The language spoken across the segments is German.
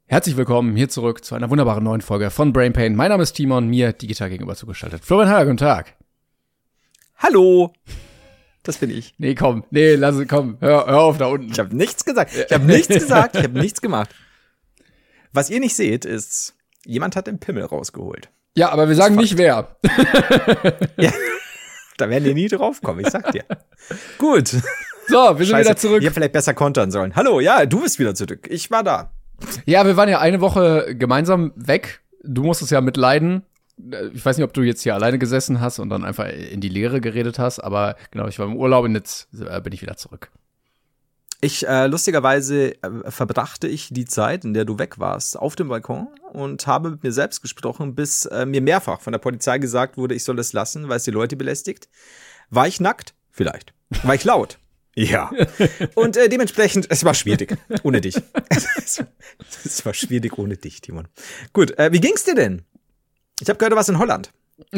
Herzlich willkommen hier zurück zu einer wunderbaren neuen Folge von Brain Pain. Mein Name ist Timon, mir digital gegenüber zugeschaltet. Florian Haller, guten Tag. Hallo. Das bin ich. Komm, hör auf da unten. Ich habe nichts gesagt. Ich habe nichts gemacht. Was ihr nicht seht, ist, jemand hat den Pimmel rausgeholt. Ja, aber wir sagen nicht wer. Ja, da werden die nie drauf kommen, ich sag dir. Gut. So, wir sind wieder zurück. Ich hätte vielleicht besser kontern sollen. Hallo, ja, du bist wieder zurück. Ich war da. Ja, wir waren ja eine Woche gemeinsam weg. Du musstest ja mitleiden. Ich weiß nicht, ob du jetzt hier alleine gesessen hast und dann einfach in die Leere geredet hast, aber genau, ich war im Urlaub und jetzt bin ich wieder zurück. Lustigerweise verbrachte ich die Zeit, in der du weg warst, auf dem Balkon und habe mit mir selbst gesprochen, bis mir mehrfach von der Polizei gesagt wurde, ich soll es lassen, weil es die Leute belästigt. War ich nackt? Vielleicht. War ich laut? Ja. Und dementsprechend, es war schwierig ohne dich. Es war schwierig ohne dich, Timon. Gut, wie ging's dir denn? Ich habe gehört, du warst in Holland.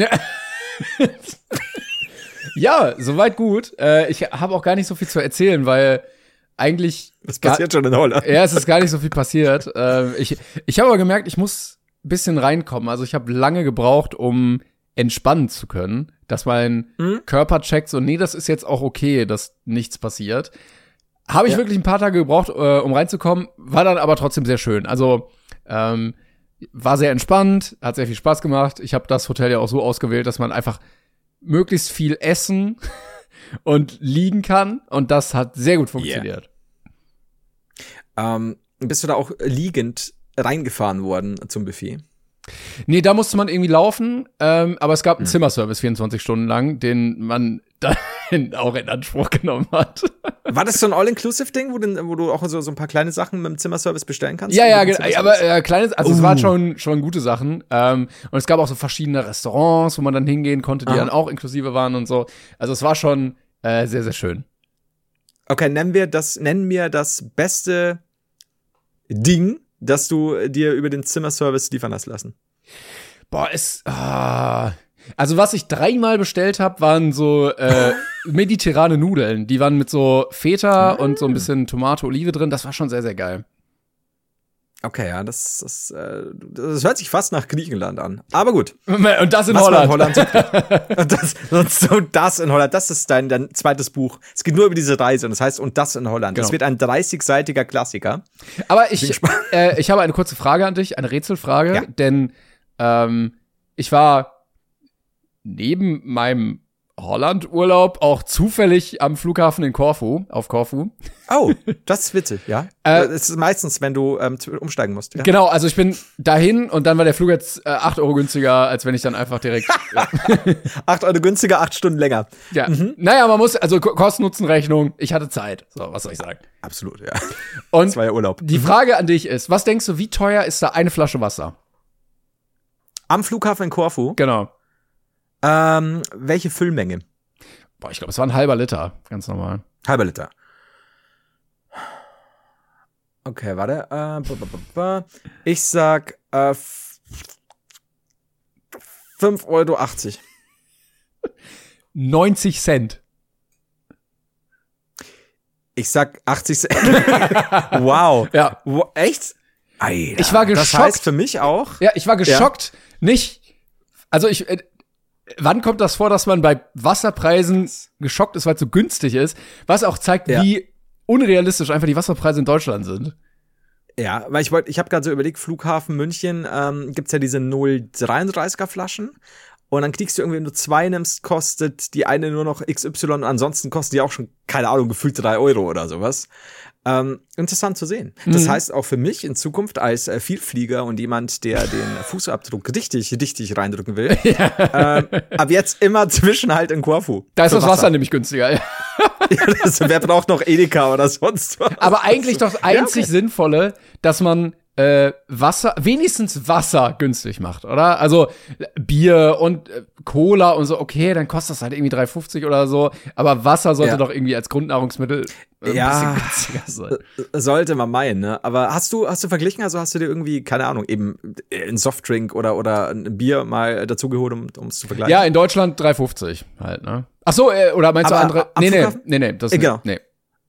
Ja, soweit gut. Ich habe auch gar nicht so viel zu erzählen, weil eigentlich was passiert schon in Holland? Ja, es ist gar nicht so viel passiert. Ich habe aber gemerkt, ich muss ein bisschen reinkommen. Also ich habe lange gebraucht, um entspannen zu können, dass mein Körper checkt, so, nee, das ist jetzt auch okay, dass nichts passiert. Habe ich wirklich ein paar Tage gebraucht, um reinzukommen, war dann aber trotzdem sehr schön. Also, war sehr entspannt, hat sehr viel Spaß gemacht. Ich habe das Hotel ja auch so ausgewählt, dass man einfach möglichst viel essen und liegen kann. Und das hat sehr gut funktioniert. Bist du da auch liegend reingefahren worden zum Buffet? Nee, da musste man irgendwie laufen, aber es gab einen Zimmerservice 24 Stunden lang, den man dann auch in Anspruch genommen hat. War das so ein All-Inclusive-Ding, wo du auch so ein paar kleine Sachen mit dem Zimmerservice bestellen kannst? Ja, aber kleines, also es waren schon gute Sachen. Und es gab auch so verschiedene Restaurants, wo man dann hingehen konnte, die dann auch inklusive waren und so. Also es war schon sehr, sehr schön. Okay, nennen wir das beste Ding, dass du dir über den Zimmerservice liefern hast lassen. Boah, also was ich 3-mal bestellt habe, waren so mediterrane Nudeln. Die waren mit so Feta und so ein bisschen Tomate, Olive drin. Das war schon sehr, sehr geil. Okay, ja, das hört sich fast nach Griechenland an. Aber gut. Und das in Holland. Das in Holland. Das ist dein zweites Buch. Es geht nur über diese Reise und das heißt Und das in Holland. Genau. Das wird ein 30-seitiger Klassiker. Aber ich habe eine kurze Frage an dich, eine Rätselfrage. Ja. Denn ich war neben meinem Holland-Urlaub auch zufällig am Flughafen auf Korfu. Oh, das ist witzig, ja. Das ist meistens, wenn du umsteigen musst. Ja? Genau, also ich bin dahin und dann war der Flug jetzt 8 Euro günstiger, als wenn ich dann einfach direkt 8 Euro günstiger, 8 Stunden länger. Ja, Naja, man muss, also Kosten-Nutzen-Rechnung, ich hatte Zeit. So, was soll ich sagen? Absolut, ja. Und das war ja Urlaub. Die Frage an dich ist, was denkst du, wie teuer ist da eine Flasche Wasser? Am Flughafen in Korfu? Genau. Welche Füllmenge? Boah, ich glaube, es war ein halber Liter, ganz normal. Halber Liter. Okay, warte. Ich sag 5,80 Euro. 90 Cent. Ich sag 80 Cent. Wow. Ja. Echt? Alter, ich war geschockt. Das heißt für mich auch. Ja, ich war geschockt. Ja. Nicht. Also wann kommt das vor, dass man bei Wasserpreisen geschockt ist, weil es so günstig ist? Was auch zeigt, wie unrealistisch einfach die Wasserpreise in Deutschland sind. Ja, weil ich habe gerade so überlegt, Flughafen München, gibt's ja diese 0,33er Flaschen. Und dann kriegst du irgendwie, wenn du 2 nimmst, kostet die eine nur noch XY. Ansonsten kostet die auch schon, keine Ahnung, gefühlt 3 Euro oder sowas. Interessant zu sehen. Das heißt auch für mich in Zukunft als Vielflieger und jemand, der den Fußabdruck richtig reindrücken will, ab jetzt immer Zwischenhalt in Korfu. Da ist das Wasser nämlich günstiger. Ja, wer braucht noch Edeka oder sonst was? Aber eigentlich doch das einzig Sinnvolle, dass man wenigstens Wasser günstig macht, oder? Also Bier und Cola und so, okay, dann kostet das halt irgendwie 3,50 oder so, aber Wasser sollte doch irgendwie als Grundnahrungsmittel ein bisschen günstiger sein. Sollte man meinen, ne? Aber hast du verglichen, also hast du dir irgendwie, keine Ahnung, eben einen Softdrink oder ein Bier mal dazu geholt, um es zu vergleichen? Ja, in Deutschland 3,50 halt, ne? Ach so, oder meinst du andere? Nee, das genau. nee.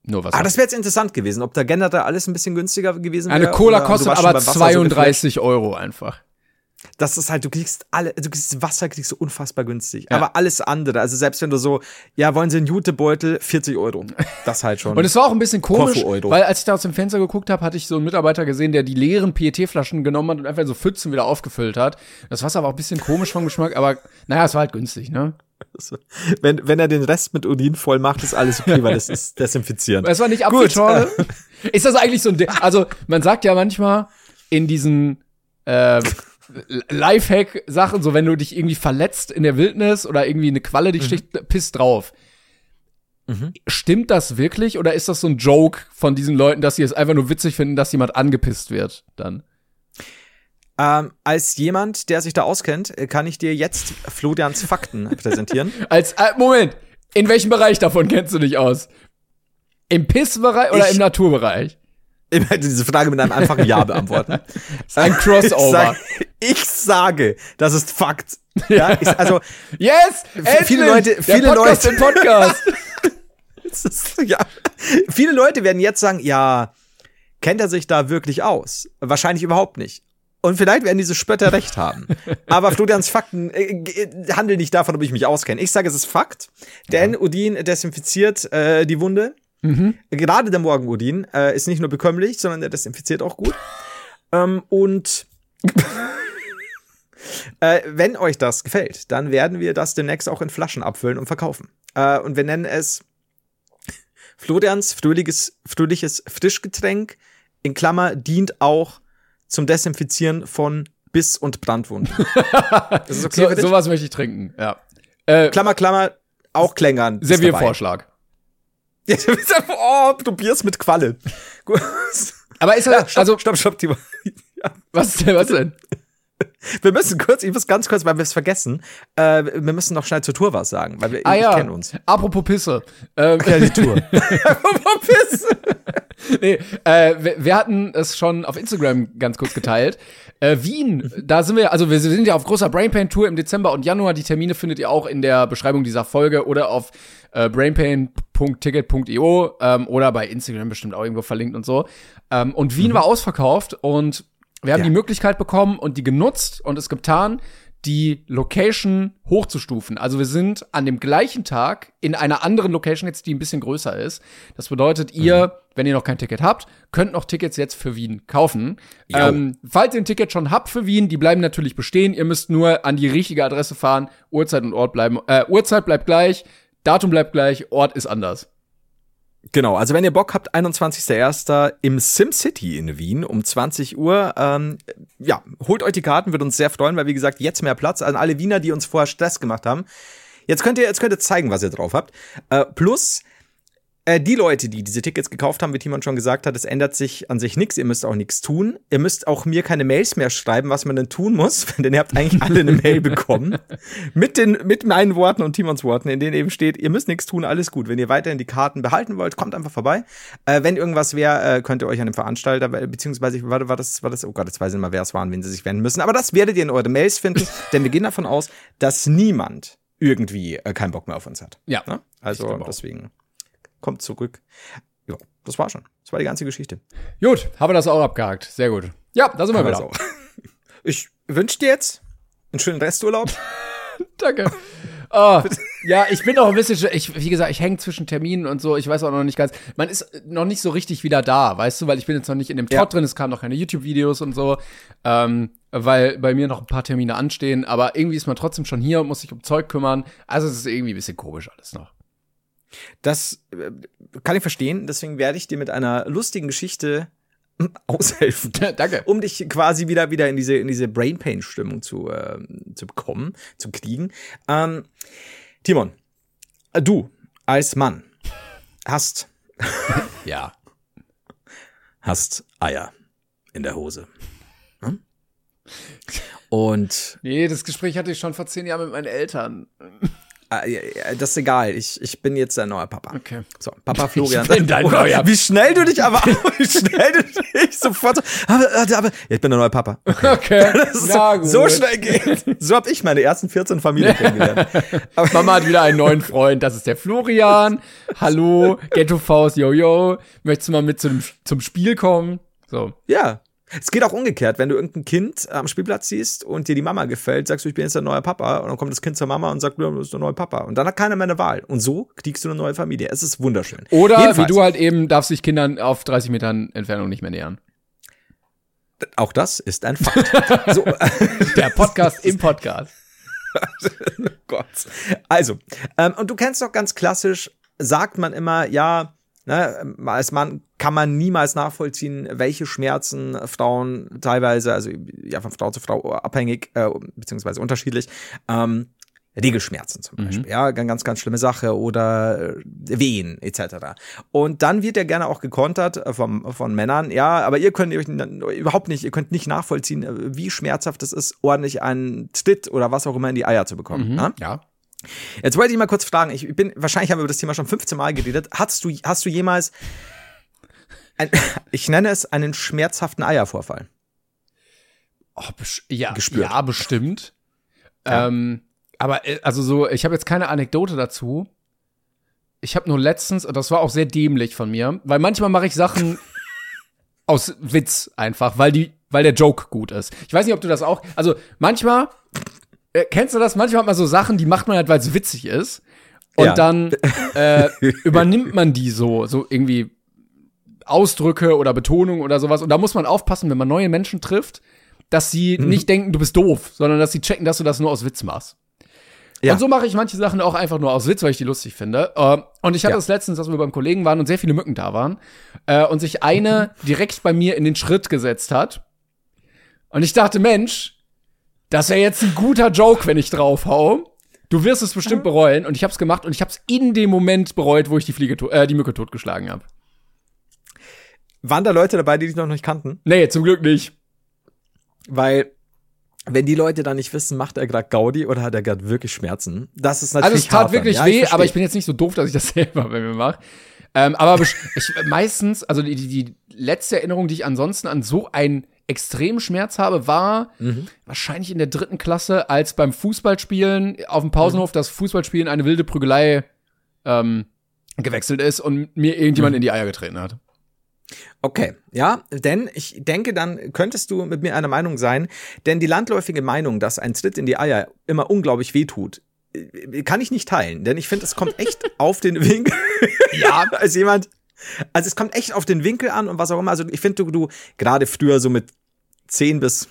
Nur Wasser. Das wäre jetzt interessant gewesen, ob da generell alles ein bisschen günstiger gewesen wäre. Eine Cola kostet aber 32 Euro einfach. Das ist halt, du kriegst Wasser kriegst du unfassbar günstig. Ja. Aber alles andere, also selbst wenn du so, wollen sie einen Jutebeutel, 40 Euro. Das halt schon. Und es war auch ein bisschen komisch, weil als ich da aus dem Fenster geguckt habe, hatte ich so einen Mitarbeiter gesehen, der die leeren PET-Flaschen genommen hat und einfach so Pfützen wieder aufgefüllt hat. Das Wasser war auch ein bisschen komisch vom Geschmack, aber naja, es war halt günstig, ne? Wenn er den Rest mit Urin voll macht, ist alles okay, weil das ist desinfizierend. Es war nicht Apfelschorle. Ist das eigentlich so ein also man sagt ja manchmal in diesen Lifehack-Sachen, so wenn du dich irgendwie verletzt in der Wildnis oder irgendwie eine Qualle dich sticht, piss drauf. Stimmt das wirklich oder ist das so ein Joke von diesen Leuten, dass sie es einfach nur witzig finden, dass jemand angepisst wird dann? Als jemand, der sich da auskennt, kann ich dir jetzt Florians Fakten präsentieren. Moment, in welchem Bereich davon kennst du dich aus? Im Pissbereich oder im Naturbereich? Diese Frage mit einem einfachen Ja beantworten. Ein Crossover. Ich sage, das ist Fakt. Ja, yes! Viele Leute. Podcast. Viele Leute werden jetzt sagen, ja, kennt er sich da wirklich aus? Wahrscheinlich überhaupt nicht. Und vielleicht werden diese Spötter recht haben. Aber Florians Fakten handeln nicht davon, ob ich mich auskenne. Ich sage, es ist Fakt, denn Urin desinfiziert die Wunde. Gerade der Morgenudin ist nicht nur bekömmlich, sondern der desinfiziert auch gut. Und wenn euch das gefällt, dann werden wir das demnächst auch in Flaschen abfüllen und verkaufen. Und wir nennen es Florians fröhliches Frischgetränk, in Klammer, dient auch zum Desinfizieren von Biss- und Brandwunden. Das ist okay für dich? Sowas möchte ich trinken, ja. Klammer, auch Klängern. Serviervorschlag. Probier's mit Qualle. Aber ist das, Stopp, Timo. Ja. Was denn? Ich muss ganz kurz, weil wir es vergessen, wir müssen noch schnell zur Tour was sagen, weil ich kenne uns. Apropos Pisse. Die Tour. Apropos Pisse. Nee, wir hatten es schon auf Instagram ganz kurz geteilt. Wien, da sind wir sind ja auf großer Brainpain-Tour im Dezember und Januar. Die Termine findet ihr auch in der Beschreibung dieser Folge oder auf brainpain.ticket.io oder bei Instagram bestimmt auch irgendwo verlinkt und so. Und Wien war ausverkauft und wir haben die Möglichkeit bekommen und die genutzt und es getan, die Location hochzustufen. Also wir sind an dem gleichen Tag in einer anderen Location jetzt, die ein bisschen größer ist. Das bedeutet, ihr, wenn ihr noch kein Ticket habt, könnt noch Tickets jetzt für Wien kaufen. Falls ihr ein Ticket schon habt für Wien, die bleiben natürlich bestehen. Ihr müsst nur an die richtige Adresse fahren. Uhrzeit und Ort bleiben. Uhrzeit bleibt gleich, Datum bleibt gleich, Ort ist anders. Genau, also wenn ihr Bock habt, 21.01. im SimCity in Wien um 20 Uhr, holt euch die Karten, würde uns sehr freuen, weil wie gesagt, jetzt mehr Platz an alle Wiener, die uns vorher Stress gemacht haben. Jetzt könnt ihr zeigen, was ihr drauf habt. Plus, die Leute, die diese Tickets gekauft haben, wie Timon schon gesagt hat, es ändert sich an sich nichts, ihr müsst auch nichts tun. Ihr müsst auch mir keine Mails mehr schreiben, was man denn tun muss, denn ihr habt eigentlich alle eine Mail bekommen. Mit meinen Worten und Timons Worten, in denen eben steht, ihr müsst nichts tun, alles gut. Wenn ihr weiterhin die Karten behalten wollt, kommt einfach vorbei. Wenn irgendwas wäre, könnt ihr euch an den Veranstalter, beziehungsweise, war das, oh Gott, jetzt weiß ich nicht mal, wer es waren, wen sie sich wenden müssen. Aber das werdet ihr in eure Mails finden, denn wir gehen davon aus, dass niemand irgendwie keinen Bock mehr auf uns hat. Ja. Ne? Also deswegen. Kommt zurück. Ja, das war schon. Das war die ganze Geschichte. Gut, haben wir das auch abgehakt. Sehr gut. Ja, da sind wir wieder. Ich wünsche dir jetzt einen schönen Resturlaub. Danke. Oh, ja, ich bin auch ein bisschen, wie gesagt, ich hänge zwischen Terminen und so. Ich weiß auch noch nicht ganz. Man ist noch nicht so richtig wieder da, weißt du, weil ich bin jetzt noch nicht in dem Trott drin. Es kamen noch keine YouTube-Videos und so, weil bei mir noch ein paar Termine anstehen. Aber irgendwie ist man trotzdem schon hier und muss sich um Zeug kümmern. Also es ist irgendwie ein bisschen komisch alles noch. Das kann ich verstehen, deswegen werde ich dir mit einer lustigen Geschichte aushelfen. Danke. Um dich quasi wieder in diese Brain-Pain-Stimmung zu bekommen, zu kriegen. Timon, du als Mann hast hast Eier in der Hose. Hm? Und nee, das Gespräch hatte ich schon vor 10 Jahren mit meinen Eltern. Das ist egal. Ich bin jetzt dein neuer Papa. Okay. So, Papa Florian. Ich bin dein neuer. Wie schnell du dich wie schnell du dich sofort. Aber ja, ich bin der neue Papa. Okay. Das ist so schnell geht. So habe ich meine ersten 14 Familien kennengelernt. Mama hat wieder einen neuen Freund. Das ist der Florian. Hallo, Ghetto-Faust, yo. Möchtest du mal mit zum Spiel kommen? So. Ja. Es geht auch umgekehrt, wenn du irgendein Kind am Spielplatz siehst und dir die Mama gefällt, sagst du, ich bin jetzt der neue Papa, und dann kommt das Kind zur Mama und sagt, du bist der neue Papa. Und dann hat keiner mehr eine Wahl. Und so kriegst du eine neue Familie. Es ist wunderschön. Oder jedenfalls, wie du halt eben, darfst dich Kindern auf 30 Metern Entfernung nicht mehr nähern. Auch das ist ein Fakt. So. Der Podcast im Podcast. Oh Gott. Also, und du kennst doch ganz klassisch, sagt man immer, ja, ne, als Mann kann man niemals nachvollziehen, welche Schmerzen Frauen teilweise, also ja, von Frau zu Frau abhängig, beziehungsweise unterschiedlich, Regelschmerzen zum Beispiel, ja, ganz, ganz schlimme Sache, oder Wehen etc. Und dann wird ja gerne auch gekontert von Männern, ja, aber ihr könnt euch überhaupt nicht, ihr könnt nicht nachvollziehen, wie schmerzhaft es ist, ordentlich einen Tritt oder was auch immer in die Eier zu bekommen. Ne? Ja. Jetzt wollte ich mal kurz fragen, wahrscheinlich haben wir über das Thema schon 15 Mal geredet. Hast du jemals, ich nenne es einen schmerzhaften Eiervorfall? Gespürt? Ja, bestimmt. Ja. Aber also so, ich habe jetzt keine Anekdote dazu. Ich habe nur letztens, und das war auch sehr dämlich von mir, weil manchmal mache ich Sachen aus Witz einfach, weil der Joke gut ist. Ich weiß nicht, ob du das auch, also manchmal kennst du das? Manchmal hat man so Sachen, die macht man halt, weil es witzig ist. Und dann übernimmt man die so irgendwie Ausdrücke oder Betonung oder sowas. Und da muss man aufpassen, wenn man neue Menschen trifft, dass sie nicht denken, du bist doof, sondern dass sie checken, dass du das nur aus Witz machst. Ja. Und so mache ich manche Sachen auch einfach nur aus Witz, weil ich die lustig finde. Und ich hatte es letztens, dass wir beim Kollegen waren und sehr viele Mücken da waren. Und sich eine direkt bei mir in den Schritt gesetzt hat. Und ich dachte, Mensch, das wäre jetzt ein guter Joke, wenn ich draufhau. Du wirst es bestimmt bereuen. Und ich hab's gemacht und ich hab's in dem Moment bereut, wo ich die Mücke totgeschlagen habe. Waren da Leute dabei, die dich noch nicht kannten? Nee, zum Glück nicht. Weil, wenn die Leute dann nicht wissen, macht er gerade Gaudi oder hat er gerade wirklich Schmerzen? Das ist natürlich also es tat wirklich weh, aber ich bin jetzt nicht so doof, dass ich das selber bei mir mache. Aber meistens, also die letzte Erinnerung, die ich ansonsten an so einen extremen Schmerz habe, war wahrscheinlich in der 3. Klasse, als beim Fußballspielen auf dem Pausenhof das Fußballspielen eine wilde Prügelei gewechselt ist und mir irgendjemand in die Eier getreten hat. Okay, ja, denn ich denke, dann könntest du mit mir einer Meinung sein, denn die landläufige Meinung, dass ein Tritt in die Eier immer unglaublich wehtut, kann ich nicht teilen, denn ich finde, es kommt echt auf den Winkel. Ja, also es kommt echt auf den Winkel an und was auch immer. Also ich finde, du gerade früher so mit 10 bis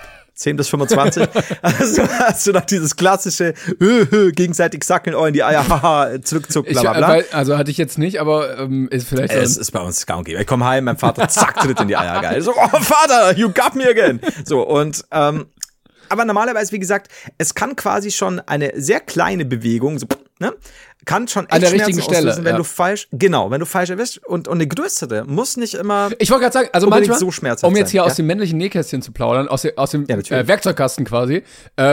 25, also hast du noch dieses klassische gegenseitig sackeln, in die Eier, haha, zurückzucken, bla bla bla. Also hatte ich jetzt nicht, aber ist vielleicht es ist bei uns kaum gegeben. Ich komme heim, mein Vater, zack, tritt in die Eier, geil. So, oh Vater, you got me again. So, und aber normalerweise, wie gesagt, es kann quasi schon eine sehr kleine Bewegung, so, ne, kann schon echt an der Schmerzen richtigen Stelle, auslösen, wenn du falsch erwischt, und eine größere muss nicht immer. Ich wollte gerade sagen, also manchmal, so schmerzhaft um jetzt hier sein. aus dem männlichen Nähkästchen zu plaudern, aus dem Werkzeugkasten quasi.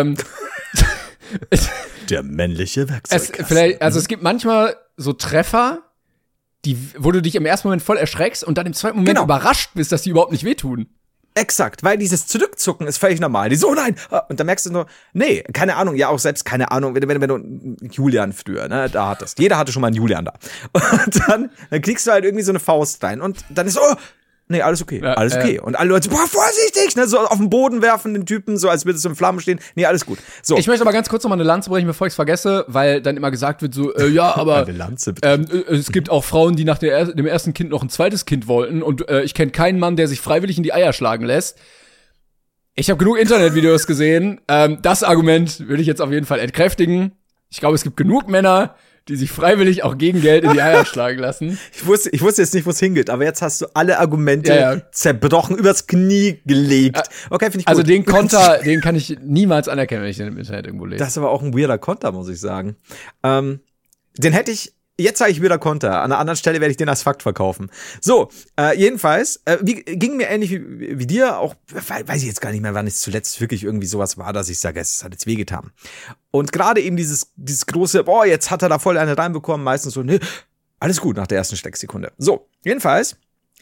Der männliche Werkzeugkasten. Es gibt manchmal so Treffer, wo du dich im ersten Moment voll erschreckst und dann im zweiten Moment überrascht bist, dass die überhaupt nicht wehtun. Exakt, weil dieses Zurückzucken ist völlig normal. Die so, nein. Und dann merkst du nur, nee, keine Ahnung, ja auch selbst keine Ahnung, wenn du Julian früher, ne, da hattest. Jeder hatte schon mal einen Julian da. Und dann kriegst du halt irgendwie so eine Faust rein und dann ist so, nee, alles okay, alles okay. Und alle Leute so, boah, vorsichtig, ne, so auf den Boden werfen den Typen, so als würde es in Flammen stehen. Nee, alles gut. So. Ich möchte aber ganz kurz noch mal eine Lanze brechen, bevor ich es vergesse, weil dann immer gesagt wird so, ja, aber eine Lanze, bitte. Es gibt auch Frauen, die nach dem ersten Kind noch ein zweites Kind wollten und ich kenne keinen Mann, der sich freiwillig in die Eier schlagen lässt. Ich habe genug Internetvideos gesehen. Das Argument würde ich jetzt auf jeden Fall entkräftigen. Ich glaube, es gibt genug Männer, die sich freiwillig auch gegen Geld in die Eier schlagen lassen. Ich wusste jetzt nicht, wo es hingeht, aber jetzt hast du alle Argumente zerbrochen, übers Knie gelegt. Okay, finde ich gut. Also den Konter, den kann ich niemals anerkennen, wenn ich den im Internet irgendwo lese. Das ist aber auch ein weirder Konter, muss ich sagen. Den hätte ich Jetzt sage ich wieder Konter. An einer anderen Stelle werde ich den als Fakt verkaufen. So, jedenfalls, ging mir ähnlich wie dir, auch, weiß ich jetzt gar nicht mehr, wann es zuletzt wirklich irgendwie sowas war, dass ich sage, es hat jetzt wehgetan. Und gerade eben dieses große, jetzt hat er da voll eine reinbekommen, meistens so, ne, alles gut nach der ersten Stecksekunde. So, jedenfalls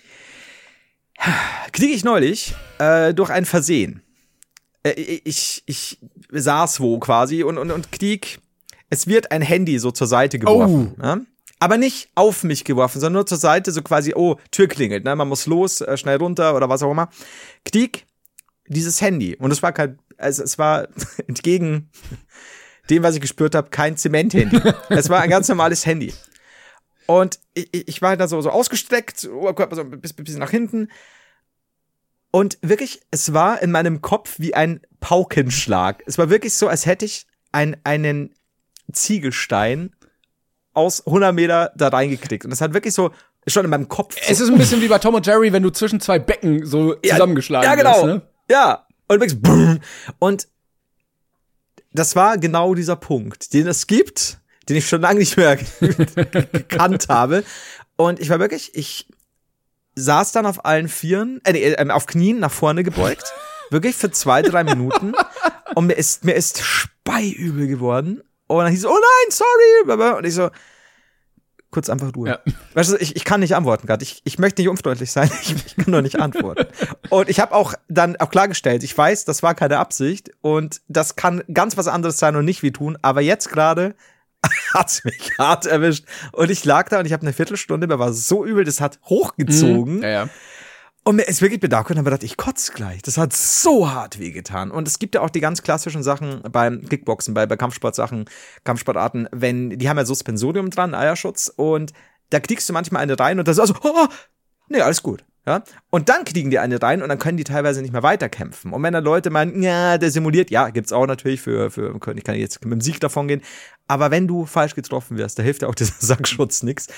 kriege ich neulich durch ein Versehen. Ich saß wo quasi und krieg, es wird ein Handy so zur Seite geworfen. Ja? Aber nicht auf mich geworfen, sondern nur zur Seite, so quasi, Tür klingelt, ne? Man muss los, schnell runter oder was auch immer. Krieg dieses Handy. Und es war es war entgegen dem, was ich gespürt habe, kein Zement-Handy. Es war ein ganz normales Handy. Und ich war da so ausgestreckt, Oberkörper so ein bisschen nach hinten. Und wirklich, es war in meinem Kopf wie ein Paukenschlag. Es war wirklich so, als hätte ich einen Ziegelstein aus 100 Meter da reingekriegt. Und das hat wirklich so, schon in meinem Kopf. Es ist ein bisschen wie bei Tom und Jerry, wenn du zwischen zwei Becken so zusammengeschlagen wirst. Ja, genau. Ne? Ja. Und wirklich, brrr. Und das war genau dieser Punkt, den es gibt, den ich schon lange nicht mehr gekannt habe. Und ich war wirklich, ich saß dann auf allen Vieren, auf Knien nach vorne gebeugt, wirklich für 2-3 Minuten. Und mir ist speiübel geworden. Und dann hieß es, oh nein, sorry. Und ich so, kurz einfach Ruhe. Ja. Weißt du, ich kann nicht antworten gerade. Ich möchte nicht unfreundlich sein. Ich kann nur nicht antworten. Und ich habe auch dann auch klargestellt, ich weiß, das war keine Absicht. Und das kann ganz was anderes sein und nicht wehtun. Aber jetzt gerade hat's mich hart erwischt. Und ich lag da und ich habe eine Viertelstunde, mir war so übel, das hat hochgezogen. Ja. Und mir ist wirklich bedacht und habe gedacht, ich kotze gleich. Das hat so hart wehgetan. Und es gibt ja auch die ganz klassischen Sachen beim Kickboxen, bei Kampfsportsachen, Kampfsportarten, die haben ja Suspensorium dran, Eierschutz. Und da kriegst du manchmal eine rein und das ist also, nee, alles gut. Ja? Und dann kriegen die eine rein und dann können die teilweise nicht mehr weiterkämpfen. Und wenn dann Leute meinen, ja, der simuliert, ja, gibt's auch natürlich ich kann jetzt mit dem Sieg davon gehen. Aber wenn du falsch getroffen wirst, da hilft ja auch dieser Sackschutz nix.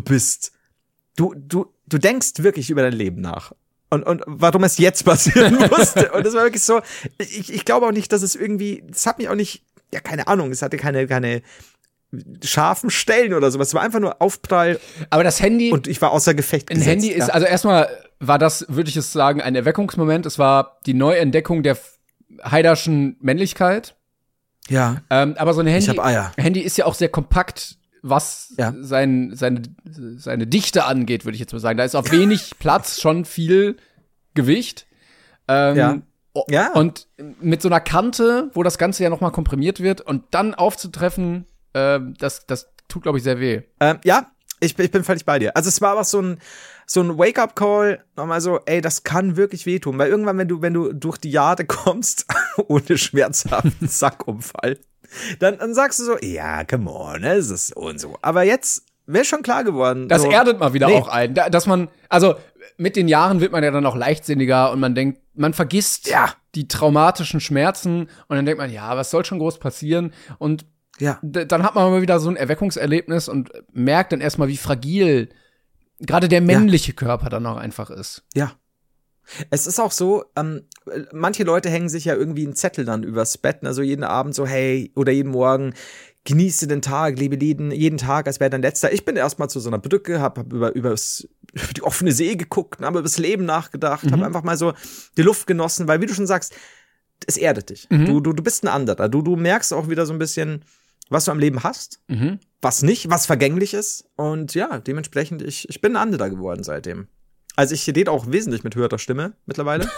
Du denkst wirklich über dein Leben nach. Und warum es jetzt passieren musste. Und das war wirklich so, ich glaube auch nicht, dass es irgendwie, das hat mich auch nicht, ja, keine Ahnung, es hatte keine scharfen Stellen oder sowas. Es war einfach nur Aufprall. Aber das Handy. Und ich war außer Gefecht gesetzt. Ein Handy ist, also erstmal war das, würde ich es sagen, ein Erweckungsmoment. Es war die Neuentdeckung der Haiderschen Männlichkeit. Ja. Aber so ein Handy, ich hab Eier. Handy ist ja auch sehr kompakt, was seine Dichte angeht, würde ich jetzt mal sagen. Da ist auf wenig Platz schon viel Gewicht. Ja. Und mit so einer Kante, wo das Ganze ja noch mal komprimiert wird und dann aufzutreffen, das tut, glaube ich, sehr weh. Ja, ich bin völlig bei dir. Also es war aber so ein Wake-up-Call, nochmal so, ey, das kann wirklich wehtun. Weil irgendwann, wenn du durch die Jahre kommst, ohne schmerzhaften Sackunfall, dann sagst du so, ja, come on, es ist so und so. Aber jetzt wäre schon klar geworden. Das so, erdet mal wieder auch ein. Dass man, also mit den Jahren wird man ja dann auch leichtsinniger und man denkt, man vergisst die traumatischen Schmerzen und dann denkt man, ja, was soll schon groß passieren? Und dann hat man mal wieder so ein Erweckungserlebnis und merkt dann erstmal, wie fragil gerade der männliche Körper dann auch einfach ist. Ja. Es ist auch so, manche Leute hängen sich ja irgendwie einen Zettel dann übers Bett, also jeden Abend so, hey, oder jeden Morgen, genieße den Tag, lebe jeden Tag, als wäre dein letzter. Ich bin erstmal zu so einer Brücke, hab über die offene See geguckt, habe über das Leben nachgedacht, habe einfach mal so die Luft genossen, weil wie du schon sagst, es erdet dich. Du bist ein anderer. Du merkst auch wieder so ein bisschen, was du am Leben hast, was nicht, was vergänglich ist. Und ja, dementsprechend, ich bin ein anderer geworden seitdem. Also ich rede auch wesentlich mit höherer Stimme mittlerweile.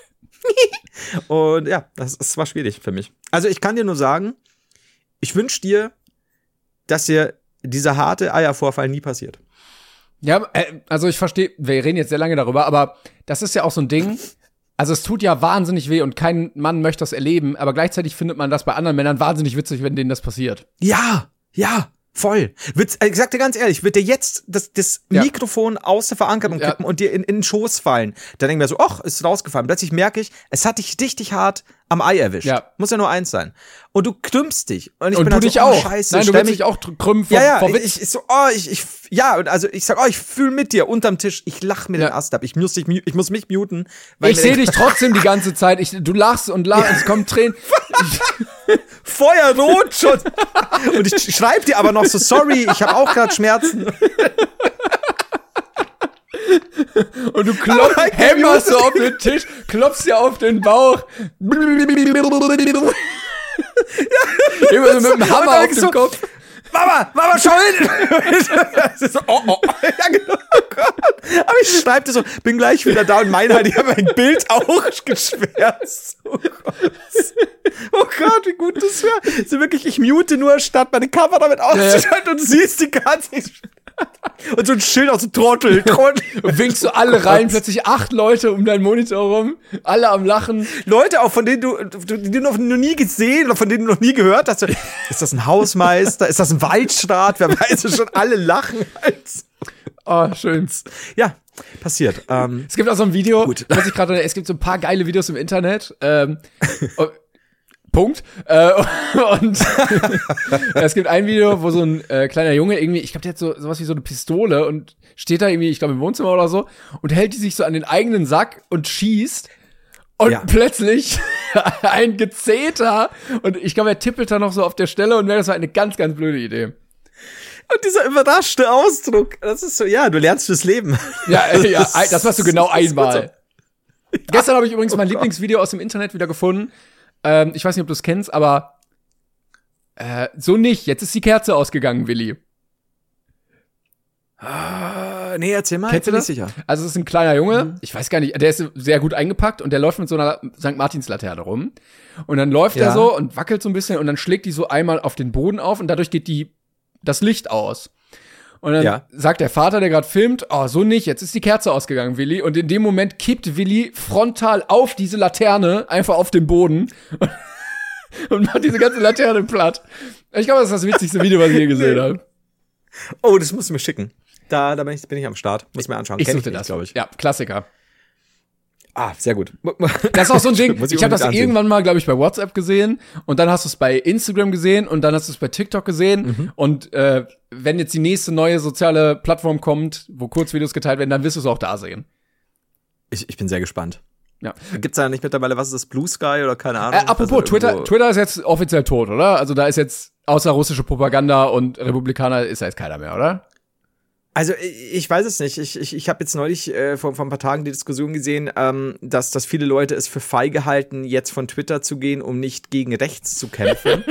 Und ja, das war schwierig für mich. Also ich kann dir nur sagen, ich wünsche dir, dass dir dieser harte Eiervorfall nie passiert. Ja, also ich verstehe, wir reden jetzt sehr lange darüber, aber das ist ja auch so ein Ding. Also es tut ja wahnsinnig weh und kein Mann möchte das erleben, aber gleichzeitig findet man das bei anderen Männern wahnsinnig witzig, wenn denen das passiert. Ja, voll. Ich sag dir ganz ehrlich, wird dir jetzt das Mikrofon aus der Verankerung kippen und dir in den Schoß fallen, dann denke ich mir so, ach, ist rausgefallen. Plötzlich merke ich, es hat dich richtig hart am Ei erwischt. Ja. Muss ja nur eins sein. Und du krümmst dich. Und ich bin du halt dich so, auch. Scheiße. Nein, du willst dich auch krümmen vor Witz. Ich sag, ich fühle mit dir unterm Tisch. Ich lach mir den Ast ab. Ich muss mich muten. Ich sehe dich trotzdem die ganze Zeit. Du lachst und lachst, es kommen Tränen. Feuerrot schon. Und ich schreibe dir aber noch so, sorry, ich habe auch gerade Schmerzen. Und du hämmerst so auf den Tisch, klopfst dir auf den Bauch. Immer so mit dem Hammer auf dem Kopf. Mama, schau hin! So, oh. Ja, genau, oh Gott. Aber ich schreibe das so, bin gleich wieder da und meine halt, ich habe mein Bild auch geschwärzt. Oh Gott, wie gut das wäre. So wirklich, ich mute nur, statt meine Kamera damit auszuschalten und du siehst die ganze. Und so ein Schild aus dem Trottel. Und winkst du alle rein, plötzlich 8 Leute um deinen Monitor rum, alle am Lachen. Leute auch, von denen die du noch nie gesehen oder von denen du noch nie gehört hast. Ist das ein Hausmeister? Ist das ein Waldschrat? Wer weiß es schon, alle lachen halt. Oh, schön. Ja, passiert. Es gibt auch so ein Video, es gibt so ein paar geile Videos im Internet. Punkt. Und es gibt ein Video, wo so ein kleiner Junge irgendwie, ich glaube, der hat sowas wie so eine Pistole und steht da irgendwie, ich glaube, im Wohnzimmer oder so und hält die sich so an den eigenen Sack und schießt. Und plötzlich ein Gezeter. Und ich glaube, er tippelt da noch so auf der Stelle und das war eine ganz, ganz blöde Idee. Und dieser überraschte Ausdruck, das ist so, ja, du lernst fürs Leben. Ja, das machst du genau einmal. So. Gestern habe ich übrigens mein Lieblingsvideo aus dem Internet wieder gefunden. Ich weiß nicht, ob du es kennst, aber so nicht. Jetzt ist die Kerze ausgegangen, Willi. Nee, erzähl mal. Kennst du das? Sicher. Also es ist ein kleiner Junge, ich weiß gar nicht, der ist sehr gut eingepackt und der läuft mit so einer St. Martins-Laterne rum. Und dann läuft er so und wackelt so ein bisschen und dann schlägt die so einmal auf den Boden auf und dadurch geht das Licht aus. Und dann sagt der Vater, der gerade filmt, oh, so nicht, jetzt ist die Kerze ausgegangen, Willi. Und in dem Moment kippt Willi frontal auf diese Laterne, einfach auf den Boden und macht diese ganze Laterne platt. Ich glaube, das ist das witzigste Video, was ich je gesehen habe. Oh, das musst du mir schicken. Da bin ich am Start. Muss mir anschauen. Ich suchte das, glaube ich. Ja, Klassiker. Ah, sehr gut. Das ist auch so ein Ding. Ich habe das irgendwann mal, glaube ich, bei WhatsApp gesehen und dann hast du es bei Instagram gesehen und dann hast du es bei TikTok gesehen und wenn jetzt die nächste neue soziale Plattform kommt, wo Kurzvideos geteilt werden, dann wirst du es auch da sehen. Ich bin sehr gespannt. Ja. Gibt's da nicht mittlerweile, was ist das, Blue Sky oder keine Ahnung? Apropos, Twitter ist jetzt offiziell tot, oder? Also da ist jetzt außer russische Propaganda und Republikaner ist da jetzt keiner mehr, oder? Also ich weiß es nicht. Ich habe jetzt neulich vor ein paar Tagen die Diskussion gesehen, dass viele Leute es für feige halten, jetzt von Twitter zu gehen, um nicht gegen rechts zu kämpfen.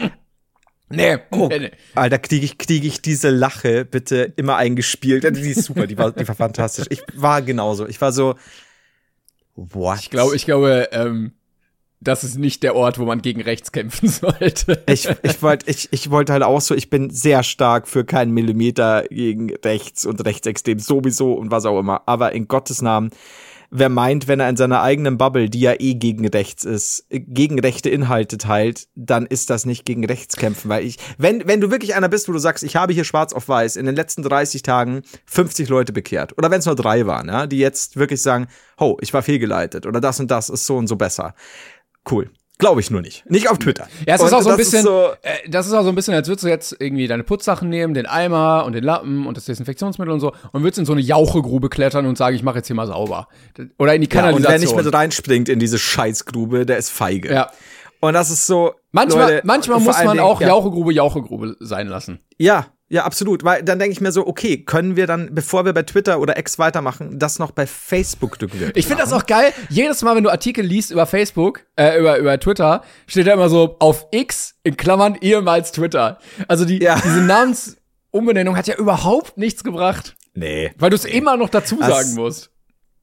Nee. Alter, krieg ich diese Lache bitte immer eingespielt. Die ist super, die war fantastisch. Ich war genauso. Ich war so, what? Ich glaube, das ist nicht der Ort, wo man gegen rechts kämpfen sollte. Ich wollte halt auch so, ich bin sehr stark für keinen Millimeter gegen rechts und rechtsextrem sowieso und was auch immer. Aber in Gottes Namen, wer meint, wenn er in seiner eigenen Bubble, die ja gegen rechts ist, gegen rechte Inhalte teilt, dann ist das nicht gegen rechts kämpfen. Weil wenn du wirklich einer bist, wo du sagst, ich habe hier schwarz auf weiß in den letzten 30 Tagen 50 Leute bekehrt. Oder wenn es nur 3 waren, ja, die jetzt wirklich sagen, oh, ich war fehlgeleitet oder das und das ist so und so besser. Cool. Glaube ich nur nicht. Nicht auf Twitter. Ja, es ist auch so ein bisschen, das ist auch so ein bisschen, als würdest du jetzt irgendwie deine Putzsachen nehmen, den Eimer und den Lappen und das Desinfektionsmittel und so und würdest in so eine Jauchegrube klettern und sagen, ich mache jetzt hier mal sauber. Oder in die Kanalisation. Und wer nicht mit reinspringt in diese Scheißgrube, der ist feige. Ja. Und das ist so, manchmal muss man auch Jauchegrube sein lassen. Ja, absolut. Weil dann denke ich mir so, okay, können wir dann, bevor wir bei Twitter oder X weitermachen, das noch bei Facebook drücken? Ich finde das auch geil. Jedes Mal, wenn du Artikel liest über Facebook, über Twitter, steht da immer so auf X in Klammern ehemals Twitter. Also diese Namensumbenennung hat ja überhaupt nichts gebracht. Nee. Weil du es immer noch dazu sagen musst.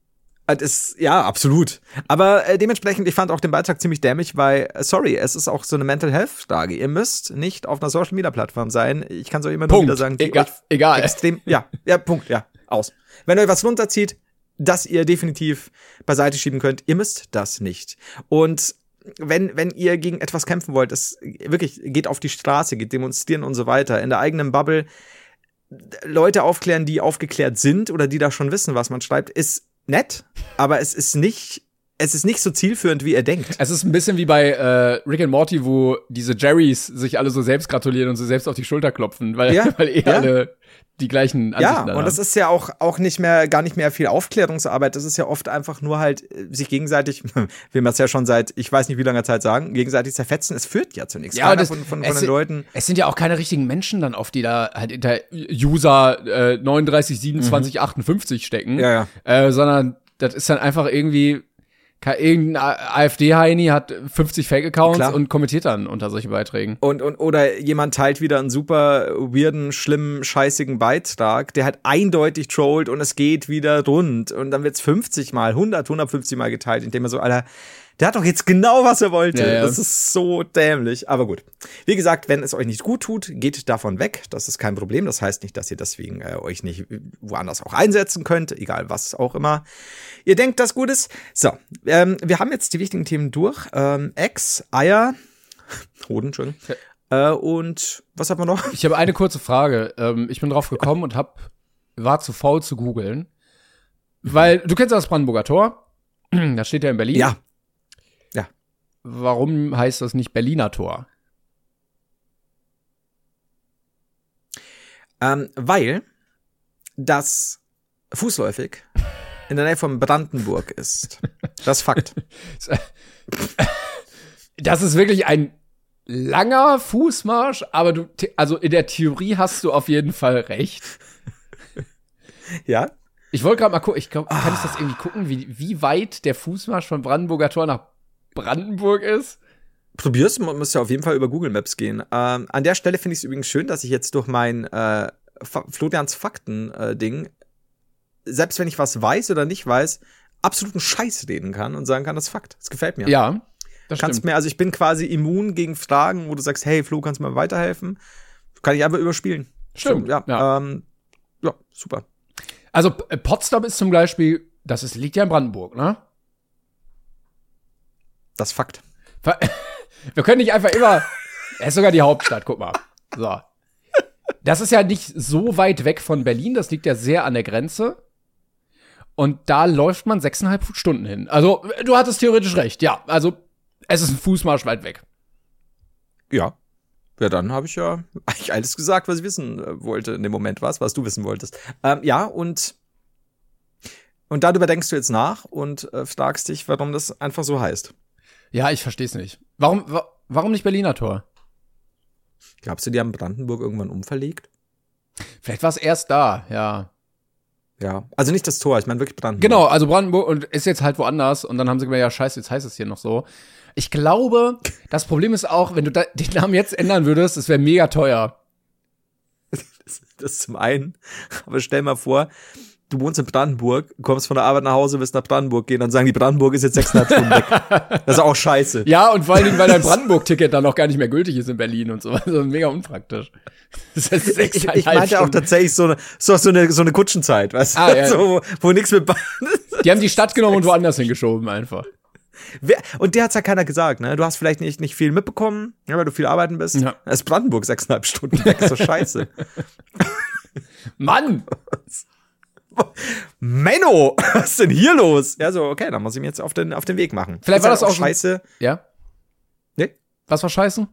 Ja, absolut. Aber dementsprechend, ich fand auch den Beitrag ziemlich dämlich, weil, sorry, es ist auch so eine Mental Health-Frage. Ihr müsst nicht auf einer Social-Media-Plattform sein. Ich kann es euch immer nur wieder sagen. Egal. Extrem, Punkt, aus. Wenn euch was runterzieht, das ihr definitiv beiseite schieben könnt, ihr müsst das nicht. Und wenn ihr gegen etwas kämpfen wollt, es wirklich geht auf die Straße, geht demonstrieren und so weiter, in der eigenen Bubble Leute aufklären, die aufgeklärt sind oder die da schon wissen, was man schreibt, ist nett, aber es ist nicht es ist nicht so zielführend, wie er denkt. Es ist ein bisschen wie bei Rick and Morty, wo diese Jerrys sich alle so selbst gratulieren und so selbst auf die Schulter klopfen, weil alle die gleichen Ansichten haben. Ja, und das ist ja auch gar nicht mehr viel Aufklärungsarbeit. Das ist ja oft einfach nur halt sich gegenseitig, will man es ja schon seit, ich weiß nicht wie langer Zeit sagen, gegenseitig zerfetzen. Es führt ja zu nichts. Ja, von den Leuten. Es sind ja auch keine richtigen Menschen dann oft, die da halt hinter User 39, 27, 58 stecken. Sondern das ist dann einfach irgendwie irgendein AfD-Heini hat 50 Fake-Accounts und kommentiert dann unter solche Beiträgen. Oder jemand teilt wieder einen super weirden, schlimmen, scheißigen Beitrag, der halt eindeutig trollt und es geht wieder rund. Und dann wird's 50 Mal, 150 Mal geteilt, indem er so, Alter, der hat doch jetzt genau, was er wollte. Ja. Das ist so dämlich. Aber gut. Wie gesagt, wenn es euch nicht gut tut, geht davon weg. Das ist kein Problem. Das heißt nicht, dass ihr deswegen euch nicht woanders auch einsetzen könnt. Egal was auch immer. Ihr denkt, das gut ist. So, wir haben jetzt die wichtigen Themen durch. Eggs, Eier, Hoden, Entschuldigung. Und was haben wir noch? Ich habe eine kurze Frage. Ich bin drauf gekommen und war zu faul zu googeln. Weil, du kennst das Brandenburger Tor. Das steht ja in Berlin. Ja. Warum heißt das nicht Berliner Tor? Weil das fußläufig in der Nähe von Brandenburg ist. Das ist Fakt. Das ist wirklich ein langer Fußmarsch, aber also in der Theorie hast du auf jeden Fall recht. Ja? Ich wollte gerade mal gucken, kann ich das irgendwie gucken, wie weit der Fußmarsch von Brandenburger Tor nach Brandenburg ist? Probier's, man muss ja auf jeden Fall über Google Maps gehen. An der Stelle finde ich es übrigens schön, dass ich jetzt durch mein Florians Fakten-Ding, selbst wenn ich was weiß oder nicht weiß, absoluten Scheiß reden kann und sagen kann, das ist Fakt. Das gefällt mir. Ja, das stimmt. Also ich bin quasi immun gegen Fragen, wo du sagst, hey Flo, kannst du mir weiterhelfen? Kann ich einfach überspielen. Stimmt. Ja, super. Also Potsdam ist zum Beispiel, liegt ja in Brandenburg, ne? Das ist Fakt. Wir können nicht einfach immer. Es ist sogar die Hauptstadt, guck mal. So. Das ist ja nicht so weit weg von Berlin, das liegt ja sehr an der Grenze. Und da läuft man 6,5 Stunden hin. Also, du hattest theoretisch recht, ja. Also, es ist ein Fußmarsch weit weg. Ja. Ja, dann habe ich ja eigentlich alles gesagt, was ich wissen wollte in dem Moment, was du wissen wolltest. Ja, und darüber denkst du jetzt nach und fragst dich, warum das einfach so heißt. Ja, ich versteh's nicht. Warum nicht Berliner Tor? Glaubst du, die haben Brandenburg irgendwann umverlegt? Vielleicht war es erst da, ja. Ja, also nicht das Tor, ich meine wirklich Brandenburg. Genau, also Brandenburg und ist jetzt halt woanders und dann haben sie gesagt, ja scheiße, jetzt heißt es hier noch so. Ich glaube, das Problem ist auch, wenn du den Namen jetzt ändern würdest, es wäre mega teuer. Das zum einen, aber stell mal vor, du wohnst in Brandenburg, kommst von der Arbeit nach Hause, willst nach Brandenburg gehen, dann sagen die, Brandenburg ist jetzt 6,5 Stunden weg. Das ist auch scheiße. Ja, und vor allen Dingen, weil dein Brandenburg-Ticket dann noch gar nicht mehr gültig ist in Berlin und so. Also mega unpraktisch. Das heißt, ich meinte auch tatsächlich so eine Kutschenzeit, weißt du? Ja. So, wo nichts mit Die haben die Stadt genommen und woanders hingeschoben einfach. Und dir hat's ja keiner gesagt, ne? Du hast vielleicht nicht viel mitbekommen, weil du viel arbeiten bist. Ja. Da ist Brandenburg 6,5 Stunden weg, so scheiße. Mann! Menno, was ist denn hier los? Ja, so, okay, dann muss ich mir jetzt auf den Weg machen. Vielleicht war das auch scheiße. Ja? Nee? Was war scheiße?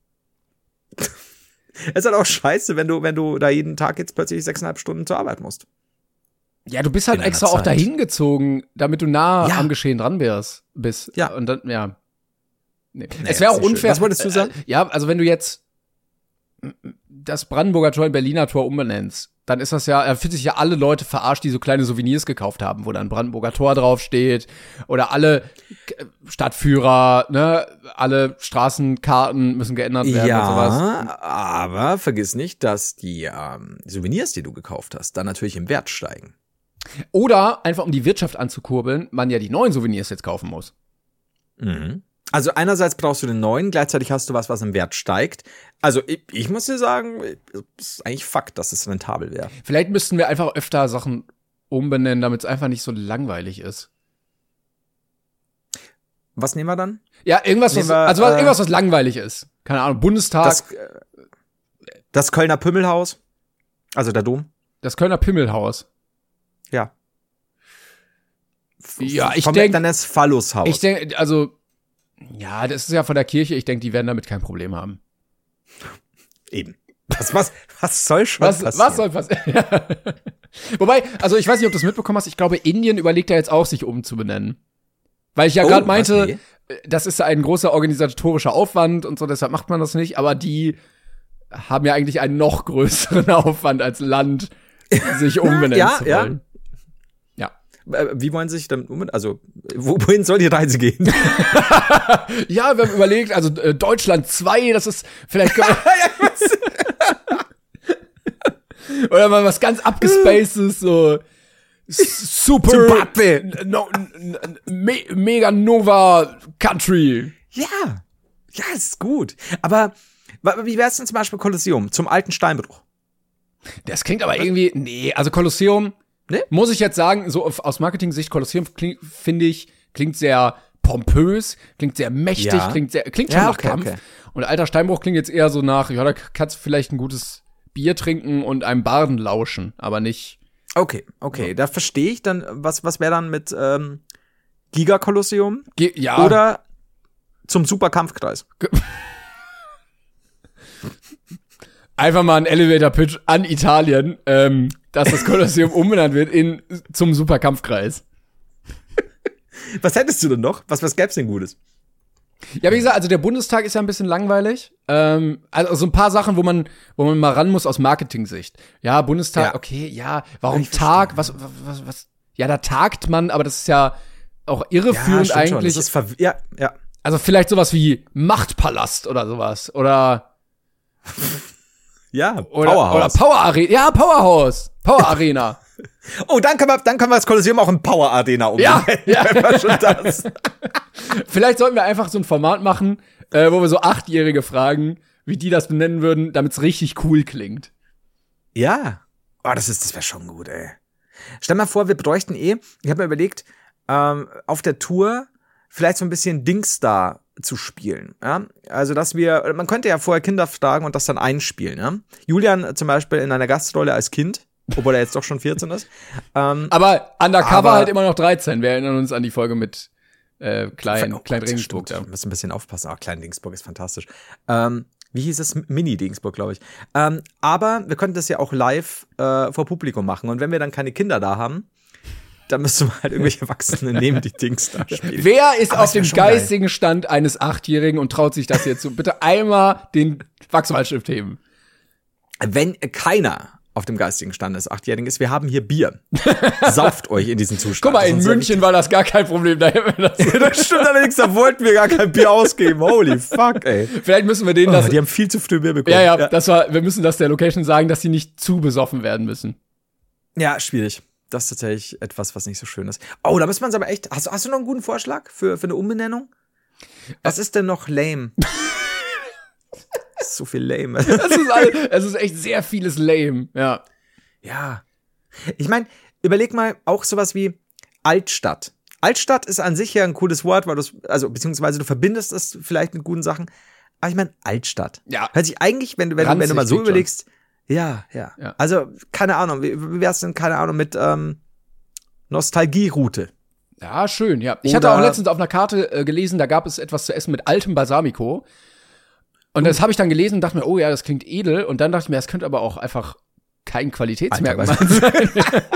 Es ist halt auch scheiße, wenn du da jeden Tag jetzt plötzlich 6,5 Stunden zur Arbeit musst. Ja, du bist halt extra auch dahin gezogen, damit du nah am Geschehen dran bist. Ja. Und dann, ja. Nee. Es wäre auch unfair. Was wolltest du sagen? Ja, also wenn du jetzt das Brandenburger Tor in Berliner Tor umbenennst, dann ist das ja, fühlt sich ja alle Leute verarscht, die so kleine Souvenirs gekauft haben, wo dann Brandenburger Tor draufsteht oder alle Stadtführer, ne, alle Straßenkarten müssen geändert werden und sowas. Ja, aber vergiss nicht, dass die Souvenirs, die du gekauft hast, dann natürlich im Wert steigen. Oder einfach um die Wirtschaft anzukurbeln, man ja die neuen Souvenirs jetzt kaufen muss. Mhm. Also einerseits brauchst du den neuen, gleichzeitig hast du was im Wert steigt. Also ich muss dir sagen, es ist eigentlich Fakt, dass es rentabel wäre. Vielleicht müssten wir einfach öfter Sachen umbenennen, damit es einfach nicht so langweilig ist. Was nehmen wir dann? Ja, irgendwas, was langweilig ist. Keine Ahnung, Bundestag. Das Kölner Pümmelhaus. Also der Dom. Das Kölner Pimmelhaus. Ja. Ja, ich vom denke, dann das Phallushaus. ich denke, also, ja, das ist ja von der Kirche, ich denke, die werden damit kein Problem haben. Eben. Was soll schon passieren? Was soll passieren? Wobei, also ich weiß nicht, ob du es mitbekommen hast, ich glaube, Indien überlegt ja jetzt auch, sich umzubenennen. Weil ich ja gerade meinte, das ist ein großer organisatorischer Aufwand und so, deshalb macht man das nicht, aber die haben ja eigentlich einen noch größeren Aufwand als Land, sich umbenennen zu wollen. Ja. Wie wollen Sie sich damit umbenennen? Also, wohin soll die Reise gehen? Ja, wir haben überlegt, also Deutschland 2, das ist vielleicht oder mal was ganz abgespacedes, so super Zimbabwe. Mega Nova Country. Ja, ist gut. Aber wie wär's denn zum Beispiel Kolosseum, zum alten Steinbruch? Das klingt aber irgendwie, nee, also Kolosseum, Ne? muss ich jetzt sagen, so aus Marketing-Sicht, Kolosseum finde ich, klingt sehr pompös, klingt sehr mächtig, Ja. klingt schon nach Kampf. Okay. Und alter Steinbruch klingt jetzt eher so nach, ja, da kannst du vielleicht ein gutes Bier trinken und einem Barden lauschen, aber nicht. Okay, da verstehe ich dann, was wäre dann mit Giga-Kolosseum? Ja. Oder zum Superkampfkreis? Einfach mal ein Elevator-Pitch an Italien, dass das Kolosseum umbenannt wird zum Superkampfkreis. Was hättest du denn noch? Was gäb's denn Gutes? Ja, wie gesagt, also der Bundestag ist ja ein bisschen langweilig. Also so ein paar Sachen, wo man mal ran muss aus Marketing-Sicht. Ja, Bundestag, Ja. okay, ja, warum Tag? Was? Ja, da tagt man, aber das ist ja auch irreführend stimmt schon. eigentlich. Das ist ja. Also vielleicht sowas wie Machtpalast oder sowas. Oder Powerhouse. Power Arena. Ja, Powerhouse. Power Arena. Oh, dann können wir das Kolosseum auch in Power Arena umbenennen. Ja. Schon das. Vielleicht sollten wir einfach so ein Format machen, wo wir so 8-Jährige fragen, wie die das benennen würden, damit es richtig cool klingt. Ja. Oh, das wäre schon gut, ey. Stell mal vor, wir bräuchten ich habe mir überlegt, auf der Tour vielleicht so ein bisschen Dingstar zu spielen. Ja? Also, man könnte ja vorher Kinder fragen und das dann einspielen. Ja? Julian zum Beispiel in einer Gastrolle als Kind, obwohl er jetzt doch schon 14 ist. Aber undercover halt immer noch 13. Wir erinnern uns an die Folge mit Klein Regensburg. Wir müssen ein bisschen aufpassen. Klein Dingsburg ist fantastisch. Wie hieß es? Mini-Dingsburg, glaube ich. Aber wir könnten das ja auch live vor Publikum machen. Und wenn wir dann keine Kinder da haben, dann müssen wir halt irgendwelche Erwachsene nehmen, die Dings da spielen. Wer ist Aber auf dem geistigen Stand eines 8-Jährigen und traut sich das jetzt so? Bitte einmal den Wachsmalstift heben. Wenn keiner auf dem geistigen Stand des 8-Jährigen ist, wir haben hier Bier. Sauft euch in diesen Zustand. Guck mal, in München war das gar kein Problem. Da hätten wir das das stimmt allerdings, da wollten wir gar kein Bier ausgeben. Holy fuck, ey. Vielleicht müssen wir denen das. Die haben viel zu früh Bier bekommen. Ja, wir müssen das der Location sagen, dass sie nicht zu besoffen werden müssen. Ja, schwierig. Das ist tatsächlich etwas, was nicht so schön ist. Oh, da muss man es aber echt. Hast du noch einen guten Vorschlag für eine Umbenennung? Was ist denn noch lame? So viel lame. Es ist echt sehr vieles lame, ja. Ja. Ich meine, überleg mal auch sowas wie Altstadt. Altstadt ist an sich ja ein cooles Wort, weil beziehungsweise du verbindest es vielleicht mit guten Sachen. Aber ich meine, Altstadt. Ja. Hört sich eigentlich, wenn du mal so überlegst, ja. Also, keine Ahnung, wie wär's denn, keine Ahnung, mit Nostalgieroute? Ja, schön, ja. Ich hatte auch letztens auf einer Karte gelesen, da gab es etwas zu essen mit altem Balsamico. Und das habe ich dann gelesen und dachte mir, oh ja, das klingt edel. Und dann dachte ich mir, das könnte aber auch einfach kein Qualitätsmerkmal sein.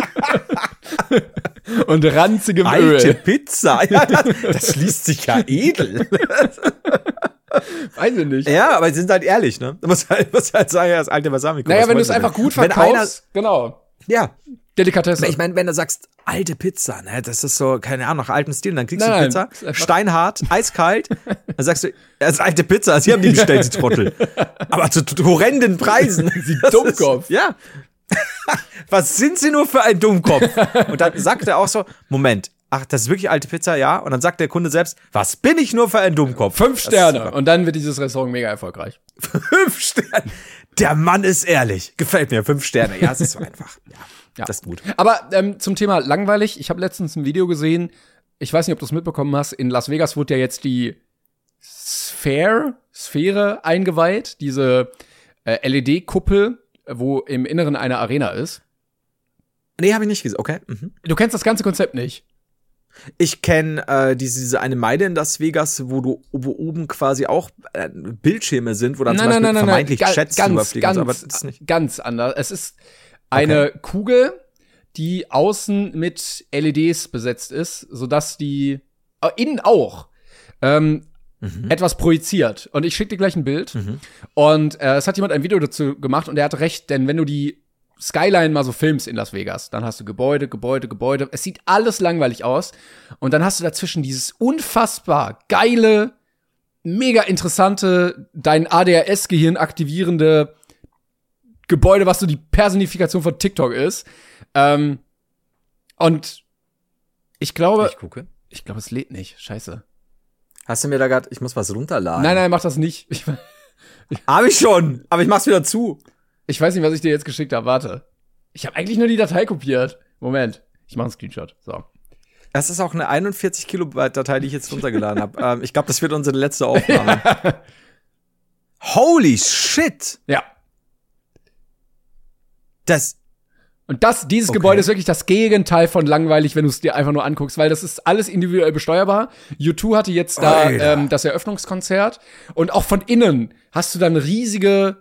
Und ranzigem Öl. Alte Pizza. Ja, das liest sich ja edel. Weiß ich nicht. Ja, aber sie sind halt ehrlich, ne? Du musst halt sagen, ja, das alte Balsamico. Naja, wenn du es einfach gut verkaufst, genau. Ja. Delikatesse. Ich meine, wenn du sagst, alte Pizza, ne, das ist so, keine Ahnung, nach altem Stil, dann kriegst du Pizza, steinhart, eiskalt, dann sagst du, das ist alte Pizza, sie haben die bestellt, die Trottel. Aber zu horrenden Preisen. Sie Dummkopf. Ja. Was sind sie nur für ein Dummkopf? Und dann sagt er auch so, Moment, ach, das ist wirklich alte Pizza, ja? Und dann sagt der Kunde selbst, was bin ich nur für ein Dummkopf? 5 Sterne. Und dann wird dieses Restaurant mega erfolgreich. 5 Sterne. Der Mann ist ehrlich. Gefällt mir, 5 Sterne. Ja, es ist so einfach. Ja, das ist gut. Aber zum Thema langweilig, ich habe letztens ein Video gesehen, ich weiß nicht, ob du es mitbekommen hast, in Las Vegas wurde ja jetzt die Sphäre eingeweiht, diese LED-Kuppel, wo im Inneren eine Arena ist. Nee, habe ich nicht gesehen. Okay. Mhm. Du kennst das ganze Konzept nicht. Ich kenne diese eine Meile in Las Vegas, wo oben quasi auch Bildschirme sind, wo dann zum Beispiel vermeintlich Chats überfliegen. Aber das ist nicht ganz anders. Es ist eine Kugel, die außen mit LEDs besetzt ist, sodass die innen auch etwas projiziert. Und ich schicke dir gleich ein Bild. Und es hat jemand ein Video dazu gemacht und er hatte recht, denn wenn du die Skyline mal so filmst in Las Vegas, dann hast du Gebäude. Es sieht alles langweilig aus. Und dann hast du dazwischen dieses unfassbar geile, mega interessante, dein ADHS-Gehirn aktivierende Gebäude, was so die Personifikation von TikTok ist. Und ich glaube, es lädt nicht. Scheiße. Hast du mir da gerade, ich muss was runterladen? Nein, mach das nicht. Hab ich schon, aber ich mach's wieder zu. Ich weiß nicht, was ich dir jetzt geschickt habe. Warte. Ich habe eigentlich nur die Datei kopiert. Moment. Ich mache einen Screenshot. So. Das ist auch eine 41 Kilobyte Datei, die ich jetzt runtergeladen habe. Ich glaube, das wird unsere letzte Aufnahme. Ja. Holy shit! Ja. Dieses Okay. Gebäude ist wirklich das Gegenteil von langweilig, wenn du es dir einfach nur anguckst, weil das ist alles individuell besteuerbar. U2 hatte jetzt da das Eröffnungskonzert und auch von innen hast du dann riesige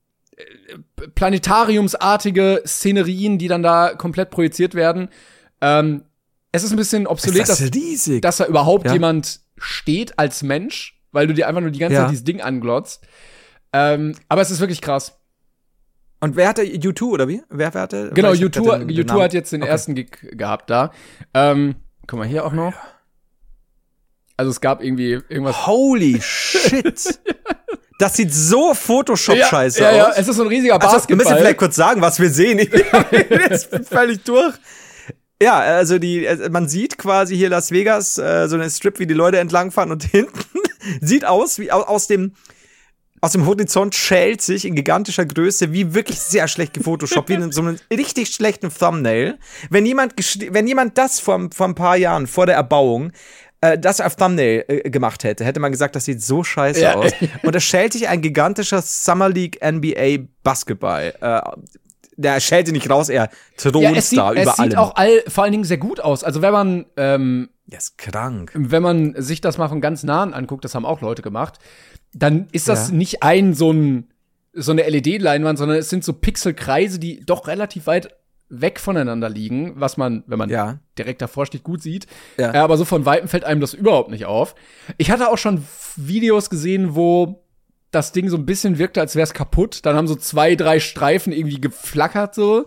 planetariumsartige Szenerien, die dann da komplett projiziert werden. Es ist ein bisschen obsolet, dass da überhaupt jemand steht als Mensch, weil du dir einfach nur die ganze Zeit dieses Ding anglotzt. Aber es ist wirklich krass. Und wer hatte U2 oder wie? Wer hatte? Genau, U2 hat jetzt den ersten Gig gehabt da. Guck mal, hier auch noch. Also es gab irgendwie irgendwas. Holy shit! Das sieht so Photoshop-scheiße aus. Ja, es ist so ein riesiger Basketball. Wir müssen vielleicht kurz sagen, was wir sehen. Ich bin jetzt völlig durch. Ja, also man sieht quasi hier Las Vegas, so eine Strip, wie die Leute entlangfahren und hinten sieht aus wie aus dem Horizont schält sich in gigantischer Größe, wie wirklich sehr schlecht gefotoshoppt, wie in so einem richtig schlechten Thumbnail. Wenn jemand das vor ein paar Jahren, vor der Erbauung, das auf Thumbnail gemacht hätte man gesagt, das sieht so scheiße aus. Und es schält sich ein gigantischer Summer League NBA Basketball. Der schälte nicht raus, er thront da über allem. Es sieht auch vor allen Dingen sehr gut aus. Also wenn man ist krank. Wenn man sich das mal von ganz nahen anguckt, das haben auch Leute gemacht, dann ist das nicht so eine LED-Leinwand, sondern es sind so Pixelkreise, die doch relativ weit weg voneinander liegen, was man, wenn man direkt davor steht, gut sieht. Ja. Aber so von Weitem fällt einem das überhaupt nicht auf. Ich hatte auch schon Videos gesehen, wo das Ding so ein bisschen wirkte, als wäre es kaputt. Dann haben so 2, 3 Streifen irgendwie geflackert so.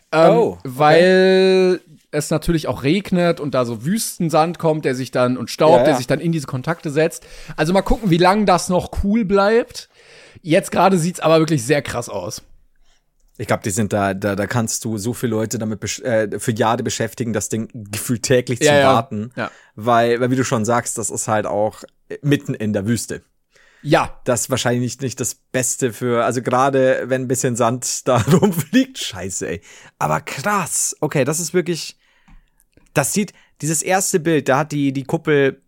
Weil es natürlich auch regnet und da so Wüstensand kommt, der sich dann und Staub, der sich dann in diese Kontakte setzt. Also mal gucken, wie lange das noch cool bleibt. Jetzt gerade sieht's aber wirklich sehr krass aus. Ich glaube, die sind da kannst du so viele Leute damit für Jahre beschäftigen, das Ding gefühlt täglich zu warten. Ja. Weil, wie du schon sagst, das ist halt auch mitten in der Wüste. Ja. Das ist wahrscheinlich nicht das Beste also gerade wenn ein bisschen Sand da rumfliegt. Scheiße, ey. Aber krass. Okay, das ist wirklich, dieses erste Bild, da hat die Kuppel,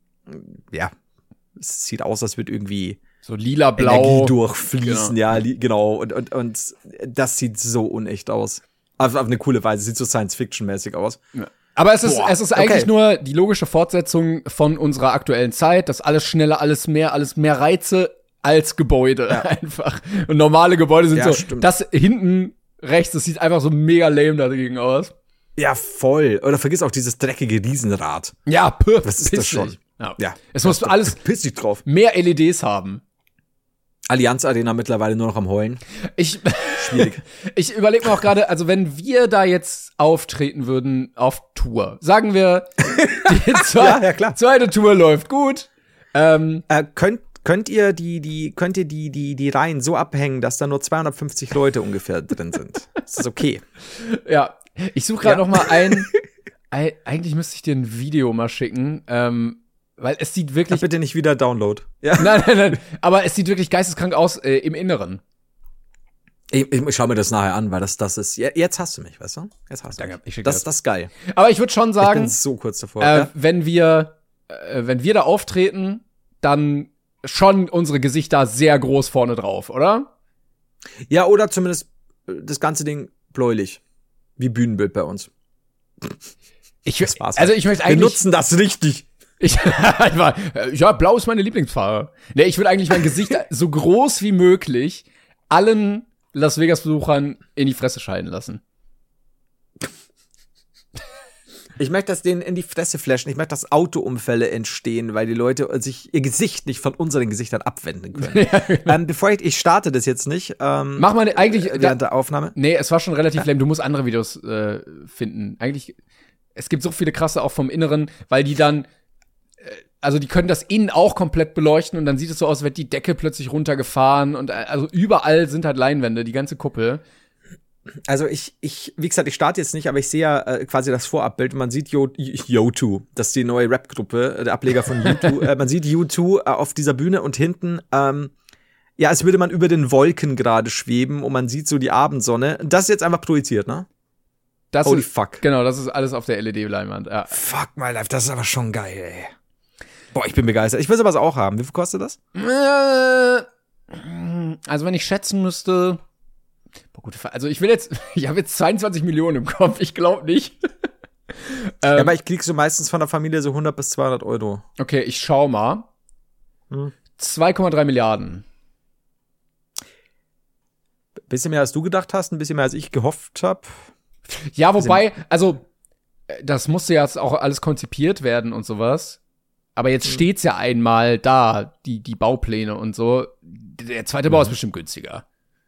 es sieht aus, als würde irgendwie so lila-blau Energie durchfließen, genau. Und das sieht so unecht aus. Auf eine coole Weise, sieht so Science-Fiction-mäßig aus. Ja. Aber es ist eigentlich nur die logische Fortsetzung von unserer aktuellen Zeit, dass alles schneller, alles mehr Reize als Gebäude einfach. Und normale Gebäude sind so, stimmt. Das hinten rechts, das sieht einfach so mega lame dagegen aus. Ja, voll. Oder vergiss auch dieses dreckige Riesenrad. Ja, was ist das schon? Ja. Es muss alles pissig drauf. Mehr LEDs haben. Allianz Arena mittlerweile nur noch am Heulen. Schwierig. Ich überlege mir auch gerade, also wenn wir da jetzt auftreten würden auf Tour, sagen wir, die zweite Tour läuft gut. Könnt ihr die Reihen so abhängen, dass da nur 250 Leute ungefähr drin sind? Ist das okay? Ja, ich suche gerade noch mal eigentlich müsste ich dir ein Video mal schicken, weil es sieht wirklich. Bitte nicht wieder Download. Ja. Nein. Aber es sieht wirklich geisteskrank aus im Inneren. Ich schau mir das nachher an, weil das ist. Jetzt hast du mich, weißt du? Jetzt hast du mich. Das ist geil. Aber ich würde schon sagen, ich bin so kurz davor. Wenn wir da auftreten, dann schon unsere Gesichter sehr groß vorne drauf, oder? Ja, oder zumindest das ganze Ding bläulich. Wie Bühnenbild bei uns. Also ich möchte eigentlich. Wir nutzen das richtig. Ja, blau ist meine Lieblingsfarbe. Nee, ich will eigentlich mein Gesicht so groß wie möglich allen Las Vegas-Besuchern in die Fresse scheiden lassen. Ich möchte das denen in die Fresse flashen. Ich möchte, dass Autounfälle entstehen, weil die Leute sich ihr Gesicht nicht von unseren Gesichtern abwenden können. Ja, genau. Bevor ich starte das jetzt nicht. Mach mal eigentlich während der Aufnahme. Nee, es war schon relativ lame. Du musst andere Videos finden. Eigentlich, es gibt so viele krasse auch vom Inneren, weil die dann also die können das innen auch komplett beleuchten und dann sieht es so aus, als wird die Decke plötzlich runtergefahren und also überall sind halt Leinwände, die ganze Kuppel. Also wie gesagt, ich starte jetzt nicht, aber ich sehe ja quasi das Vorabbild und man sieht U2, das ist die neue Rap-Gruppe, der Ableger von U2. Man sieht U2 auf dieser Bühne und hinten, ja, als würde man über den Wolken gerade schweben und man sieht so die Abendsonne. Das ist jetzt einfach projiziert, ne? Holy fuck. Genau, das ist alles auf der LED-Leinwand, ja. Fuck my life, das ist aber schon geil, ey. Boah, ich bin begeistert. Ich will sowas auch haben. Wie viel kostet das? Also wenn ich schätzen müsste, also ich habe jetzt 22 Millionen im Kopf, ich glaube nicht. Ja, aber ich krieg so meistens von der Familie so 100 bis 200 Euro. Okay, ich schau mal. 2,3 Milliarden. Bisschen mehr als du gedacht hast, ein bisschen mehr als ich gehofft habe. Ja, wobei, also das musste ja jetzt auch alles konzipiert werden und sowas. Aber jetzt steht's ja einmal da, die Baupläne und so. Der zweite Bau ist bestimmt günstiger.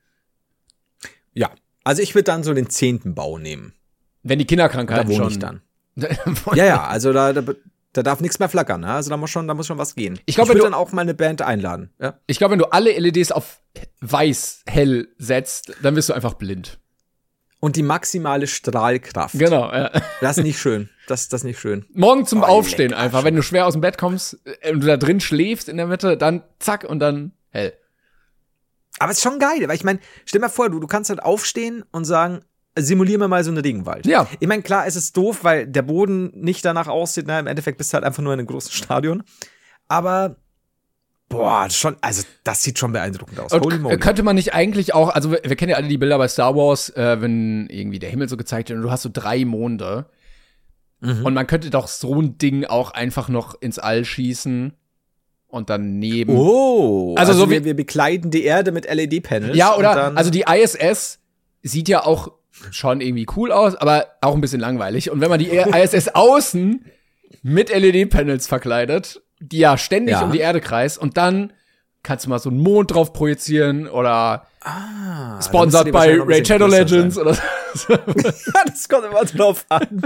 Ja, also ich würde dann so den 10. Bau nehmen. Wenn die Kinderkrankheiten da wohne schon. Ich dann. Ja, also da darf nichts mehr flackern, ne? Also da muss schon was gehen. Ich würde dann auch mal eine Band einladen. Ja? Ich glaube, wenn du alle LEDs auf weiß, hell setzt, dann wirst du einfach blind. Und die maximale Strahlkraft. Genau, ja. Das ist nicht schön. Das ist nicht schön. Morgen zum Aufstehen einfach. Wenn du schwer aus dem Bett kommst und du da drin schläfst in der Mitte, dann zack und dann hell. Aber es ist schon geil, weil ich meine, stell dir mal vor, du kannst halt aufstehen und sagen, simulier mir mal so eine Regenwald. Ja. Ich meine, klar, es ist doof, weil der Boden nicht danach aussieht. Na, im Endeffekt bist du halt einfach nur in einem großen Stadion. Aber boah, das sieht schon beeindruckend aus. Holy moly. Könnte man nicht eigentlich auch, also wir kennen ja alle die Bilder bei Star Wars, wenn irgendwie der Himmel so gezeigt wird und du hast so 3 Monde. Und man könnte doch so ein Ding auch einfach noch ins All schießen und dann neben. Oh, also so wir bekleiden die Erde mit LED-Panels. Ja, oder, also die ISS sieht ja auch schon irgendwie cool aus, aber auch ein bisschen langweilig. Und wenn man die ISS außen mit LED-Panels verkleidet, die ja ständig um die Erde kreist und dann kannst du mal so einen Mond drauf projizieren oder sponsored bei Raid Shadow Legends oder so. Ja, das kommt immer drauf an.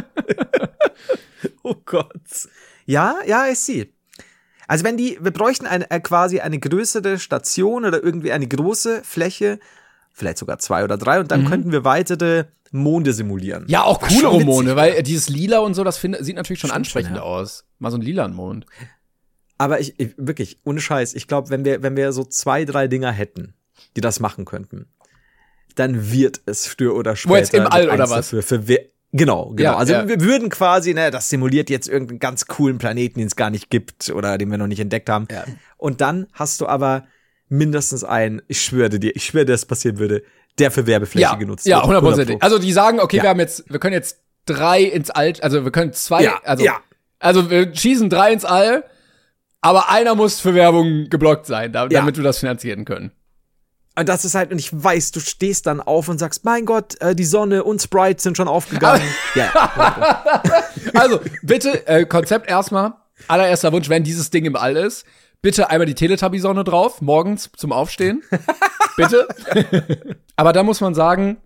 Oh Gott. Ja, ich sehe. Also wir bräuchten quasi eine größere Station oder irgendwie eine große Fläche, vielleicht sogar 2 oder 3 und dann könnten wir weitere Monde simulieren. Ja, auch coolere Monde, weil dieses Lila und so, das sieht natürlich schon ansprechend aus. Mal so ein lilanen Mond. Aber ich wirklich, ohne Scheiß, ich glaube, wenn wir so 2, 3 Dinger hätten, die das machen könnten, dann wird es früher oder später. Wo jetzt im All oder was? Genau. Ja, also wir würden quasi, das simuliert jetzt irgendeinen ganz coolen Planeten, den es gar nicht gibt oder den wir noch nicht entdeckt haben. Ja. Und dann hast du aber mindestens einen, ich schwöre, dass passieren würde, der für Werbefläche genutzt wird. Ja, 100%. Also die sagen, okay, wir können jetzt 3 ins All, also wir können 2, also wir schießen 3 ins All, aber einer muss für Werbung geblockt sein, damit wir das finanzieren können. Und das ist halt, und ich weiß, du stehst dann auf und sagst, mein Gott, die Sonne und Sprite sind schon aufgegangen. Also, bitte, Konzept erstmal, allererster Wunsch, wenn dieses Ding im All ist, bitte einmal die Teletubby-Sonne drauf, morgens zum Aufstehen. Bitte. Aber da muss man sagen,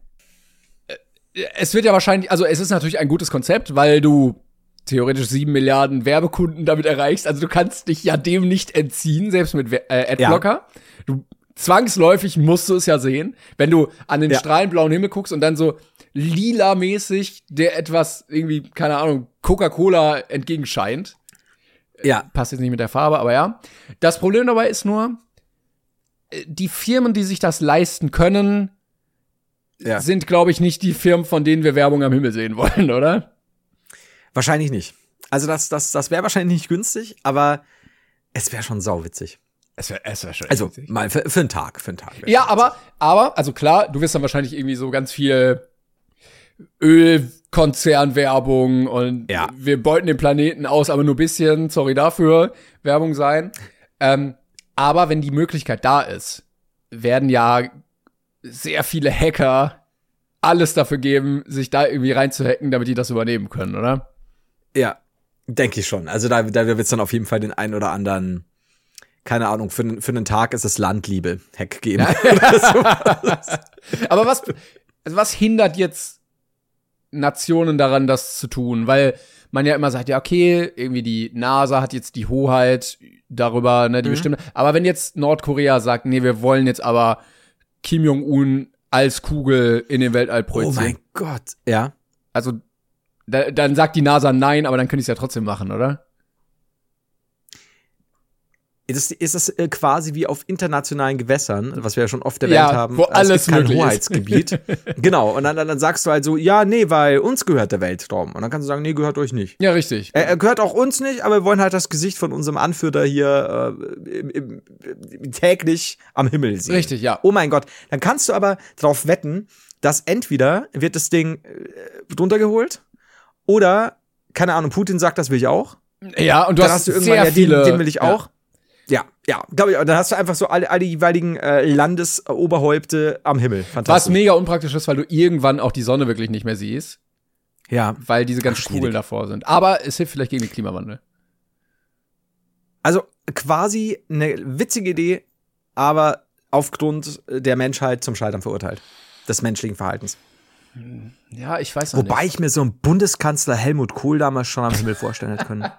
es wird ja wahrscheinlich, also es ist natürlich ein gutes Konzept, weil du theoretisch 7 Milliarden Werbekunden damit erreichst. Also du kannst dich ja dem nicht entziehen, selbst mit Adblocker. Du zwangsläufig musst du es ja sehen, wenn du an den strahlenblauen Himmel guckst und dann so lila-mäßig der etwas irgendwie, keine Ahnung, Coca-Cola entgegenscheint. Ja. Passt jetzt nicht mit der Farbe, aber ja. Das Problem dabei ist nur, die Firmen, die sich das leisten können, sind, glaube ich, nicht die Firmen, von denen wir Werbung am Himmel sehen wollen, oder? Wahrscheinlich nicht. Also das wäre wahrscheinlich nicht günstig, aber es wäre schon sauwitzig. Es wär schon also witzig. Mal für einen Tag. Ja, aber, also klar, du wirst dann wahrscheinlich irgendwie so ganz viel Ölkonzernwerbung und wir beuten den Planeten aus, aber nur ein bisschen, sorry dafür, Werbung sein. Aber wenn die Möglichkeit da ist, werden ja sehr viele Hacker alles dafür geben, sich da irgendwie reinzuhacken, damit die das übernehmen können, oder? Ja, denke ich schon. Also da wird es dann auf jeden Fall den einen oder anderen, keine Ahnung, für einen Tag ist es Landliebe-Hack geben. Aber was hindert jetzt Nationen daran, das zu tun? Weil man ja immer sagt, ja, okay, irgendwie die NASA hat jetzt die Hoheit darüber, ne, die bestimmt. Aber wenn jetzt Nordkorea sagt, nee, wir wollen jetzt aber Kim Jong-un als Kugel in den Weltall projizieren. Oh mein Gott, ja. Also, dann sagt die NASA nein, aber dann können die es ja trotzdem machen, oder? Ist das quasi wie auf internationalen Gewässern, was wir ja schon oft erwähnt haben. Wo alles kein möglich Hoheitsgebiet. Genau, und dann sagst du halt so, ja, nee, weil uns gehört der Weltraum. Und dann kannst du sagen, nee, gehört euch nicht. Ja, richtig. Er gehört auch uns nicht, aber wir wollen halt das Gesicht von unserem Anführer hier täglich am Himmel sehen. Richtig, ja. Oh mein Gott. Dann kannst du aber drauf wetten, dass entweder wird das Ding runtergeholt oder, keine Ahnung, Putin sagt, das will ich auch. Ja, und du dann hast du irgendwann, sehr viele. Den will ich auch. Ja, glaube ich. Dann hast du einfach so alle jeweiligen Landesoberhäupte am Himmel. Fantastisch. Was mega unpraktisch ist, weil du irgendwann auch die Sonne wirklich nicht mehr siehst. Ja. Weil diese ganzen Kugeln davor sind. Aber es hilft vielleicht gegen den Klimawandel. Also quasi eine witzige Idee, aber aufgrund der Menschheit zum Scheitern verurteilt. Des menschlichen Verhaltens. Ja, ich weiß noch Wobei nicht. ich mir so einen Bundeskanzler Helmut Kohl damals schon am Himmel vorstellen hätte können.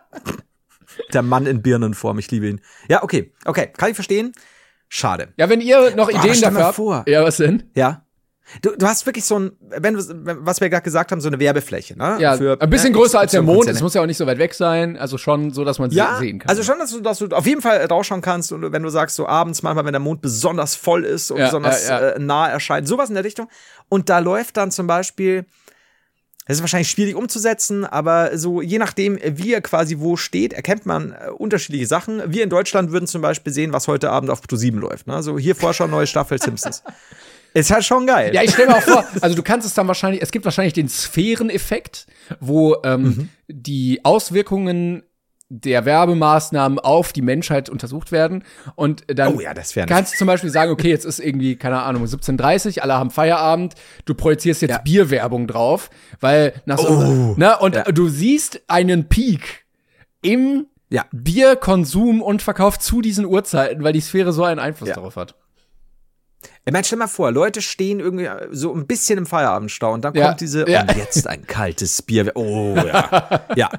Der Mann in Birnenform, ich liebe ihn. Ja, okay, kann ich verstehen. Schade. Ja, wenn ihr noch Ideen dafür habt. Vor. Ja, was denn? Ja. Du hast wirklich so ein, was wir gerade gesagt haben, so eine Werbefläche, ne? Ja, für, ein bisschen größer als der Mond. Konzerne. Es muss ja auch nicht so weit weg sein. Also schon so, dass man sehen kann. Also schon, dass du auf jeden Fall rausschauen kannst. Und wenn du sagst, so abends manchmal, wenn der Mond besonders voll ist und besonders nah erscheint, sowas in der Richtung. Und da läuft dann zum Beispiel, das ist wahrscheinlich schwierig umzusetzen, aber so je nachdem, wie er quasi wo steht, erkennt man unterschiedliche Sachen. Wir in Deutschland würden zum Beispiel sehen, was heute Abend auf Pro7 läuft. Ne? So hier Vorschau, neue Staffel Simpsons. Ist halt schon geil. Ja, ich stelle mir auch vor, also du kannst es dann wahrscheinlich, es gibt wahrscheinlich den Sphäreneffekt, wo die Auswirkungen der Werbemaßnahmen auf die Menschheit untersucht werden. Und dann kannst du zum Beispiel sagen, okay, jetzt ist irgendwie, keine Ahnung, 17:30, alle haben Feierabend, du projizierst jetzt Bierwerbung drauf, weil nach so, du siehst einen Peak im Bierkonsum und Verkauf zu diesen Uhrzeiten, weil die Sphäre so einen Einfluss darauf hat. Ich meine, stell mal vor, Leute stehen irgendwie so ein bisschen im Feierabendstau und dann kommt diese, und jetzt ein kaltes Bier. Oh, ja. Ja.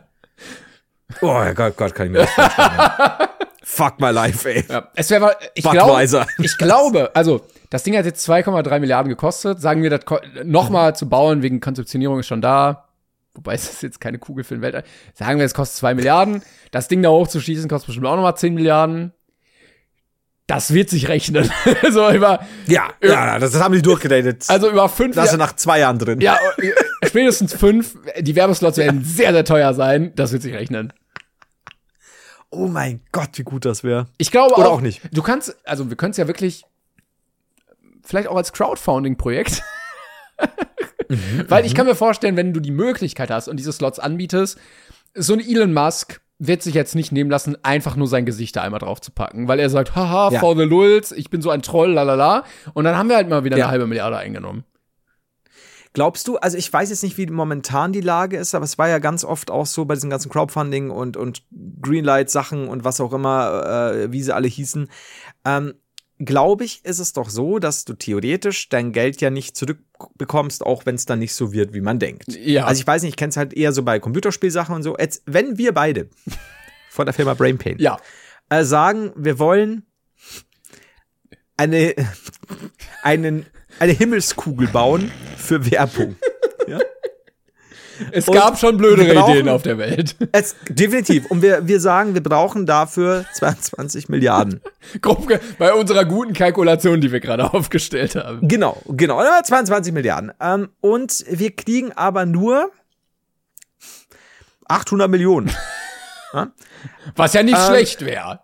Oh Gott, kann ich mir das vorstellen. Fuck my life, ey. Ja. Es wäre, ich glaube, also, das Ding hat jetzt 2,3 Milliarden gekostet. Sagen wir, das nochmal zu bauen wegen Konzeptionierung ist schon da. Wobei es ist jetzt keine Kugel für den Weltall. Sagen wir, es kostet 2 Milliarden. Das Ding da hochzuschießen kostet bestimmt auch nochmal 10 Milliarden. Das wird sich rechnen. So über. Ja, das haben die durchgedatet. Also über 5 Jahre. Das ist nach 2 Jahren drin. Ja, spätestens 5. Die Werbeslots werden sehr, sehr teuer sein. Das wird sich rechnen. Oh mein Gott, wie gut das wäre. Ich glaube Oder auch nicht. Du kannst, also wir können es ja wirklich, vielleicht auch als Crowdfunding-Projekt. Weil ich kann mir vorstellen, wenn du die Möglichkeit hast und diese Slots anbietest, so ein Elon Musk wird sich jetzt nicht nehmen lassen, einfach nur sein Gesicht da einmal drauf zu packen, weil er sagt, haha, for the lulz, ich bin so ein Troll, lalala. Und dann haben wir halt mal wieder eine halbe Milliarde eingenommen. Glaubst du, also ich weiß jetzt nicht, wie momentan die Lage ist, aber es war ja ganz oft auch so bei diesem ganzen Crowdfunding und Greenlight-Sachen und was auch immer, wie sie alle hießen. Glaube ich, ist es doch so, dass du theoretisch dein Geld ja nicht zurückbekommst, auch wenn es dann nicht so wird, wie man denkt. Ja. Also ich weiß nicht, ich kenne es halt eher so bei Computerspielsachen und so. Jetzt, wenn wir beide von der Firma Brainpain sagen, wir wollen eine Himmelskugel bauen für Werbung. Ja? Es gab schon blödere Ideen auf der Welt. Definitiv. Und wir sagen, wir brauchen dafür 22 Milliarden. Bei unserer guten Kalkulation, die wir gerade aufgestellt haben. Genau. 22 Milliarden. Und wir kriegen aber nur 800 Millionen. Was ja nicht schlecht wäre.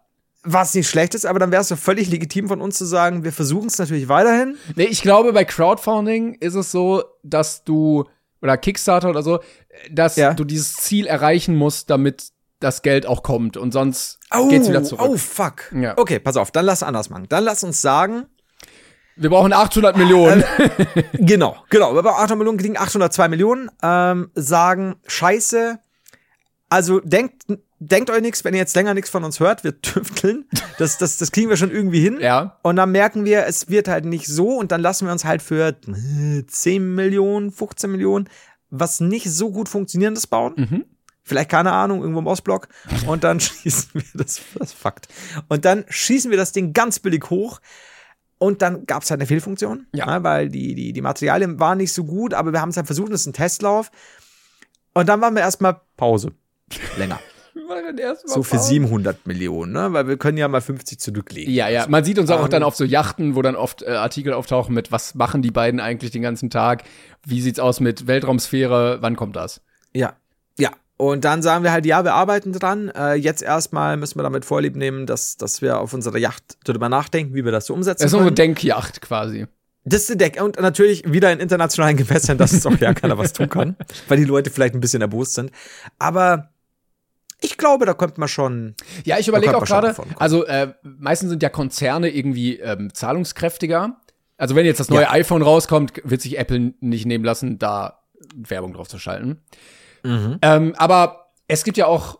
Was nicht schlecht ist, aber dann wäre es doch völlig legitim von uns zu sagen, wir versuchen es natürlich weiterhin. Nee, ich glaube, bei Crowdfunding ist es so, dass du, oder Kickstarter oder so, dass du dieses Ziel erreichen musst, damit das Geld auch kommt. Und sonst geht's wieder zurück. Oh, fuck. Ja. Okay, pass auf, dann lass anders machen. Dann lass uns sagen, wir brauchen 800 Millionen. Genau. Wir brauchen 800 Millionen, kriegen 802 Millionen, sagen, scheiße, also denkt euch nichts, wenn ihr jetzt länger nichts von uns hört, wir tüfteln, das kriegen wir schon irgendwie hin. Ja. Und dann merken wir, es wird halt nicht so und dann lassen wir uns halt für 10 Millionen, 15 Millionen, was nicht so gut funktionierendes bauen. Mhm. Vielleicht, keine Ahnung, irgendwo im Ostblock. Und dann schießen wir das Fakt. Und dann schießen wir das Ding ganz billig hoch. Und dann gab es halt eine Fehlfunktion, weil die Materialien waren nicht so gut, aber wir haben es halt versucht, das ist ein Testlauf. Und dann waren wir erstmal Pause. Länger. So für 700 Millionen, ne? Weil wir können ja mal 50 zurücklegen. Ja. Man sieht uns auch dann auf so Yachten, wo dann oft Artikel auftauchen mit, was machen die beiden eigentlich den ganzen Tag? Wie sieht's aus mit Weltraumsphäre? Wann kommt das? Ja. Und dann sagen wir halt, ja, wir arbeiten dran. Jetzt erstmal müssen wir damit Vorlieb nehmen, dass wir auf unserer Yacht darüber nachdenken, wie wir das so umsetzen können. Das ist unsere Denkjacht quasi. Das ist die Deck. Und natürlich wieder in internationalen Gewässern, dass es auch ja keiner was tun kann. Weil die Leute vielleicht ein bisschen erbost sind. Aber ich glaube, da kommt man schon. Ja, ich überlege auch gerade, also meistens sind ja Konzerne irgendwie zahlungskräftiger. Also wenn jetzt das neue iPhone rauskommt, wird sich Apple nicht nehmen lassen, da Werbung drauf zu schalten. Mhm. Aber es gibt ja auch,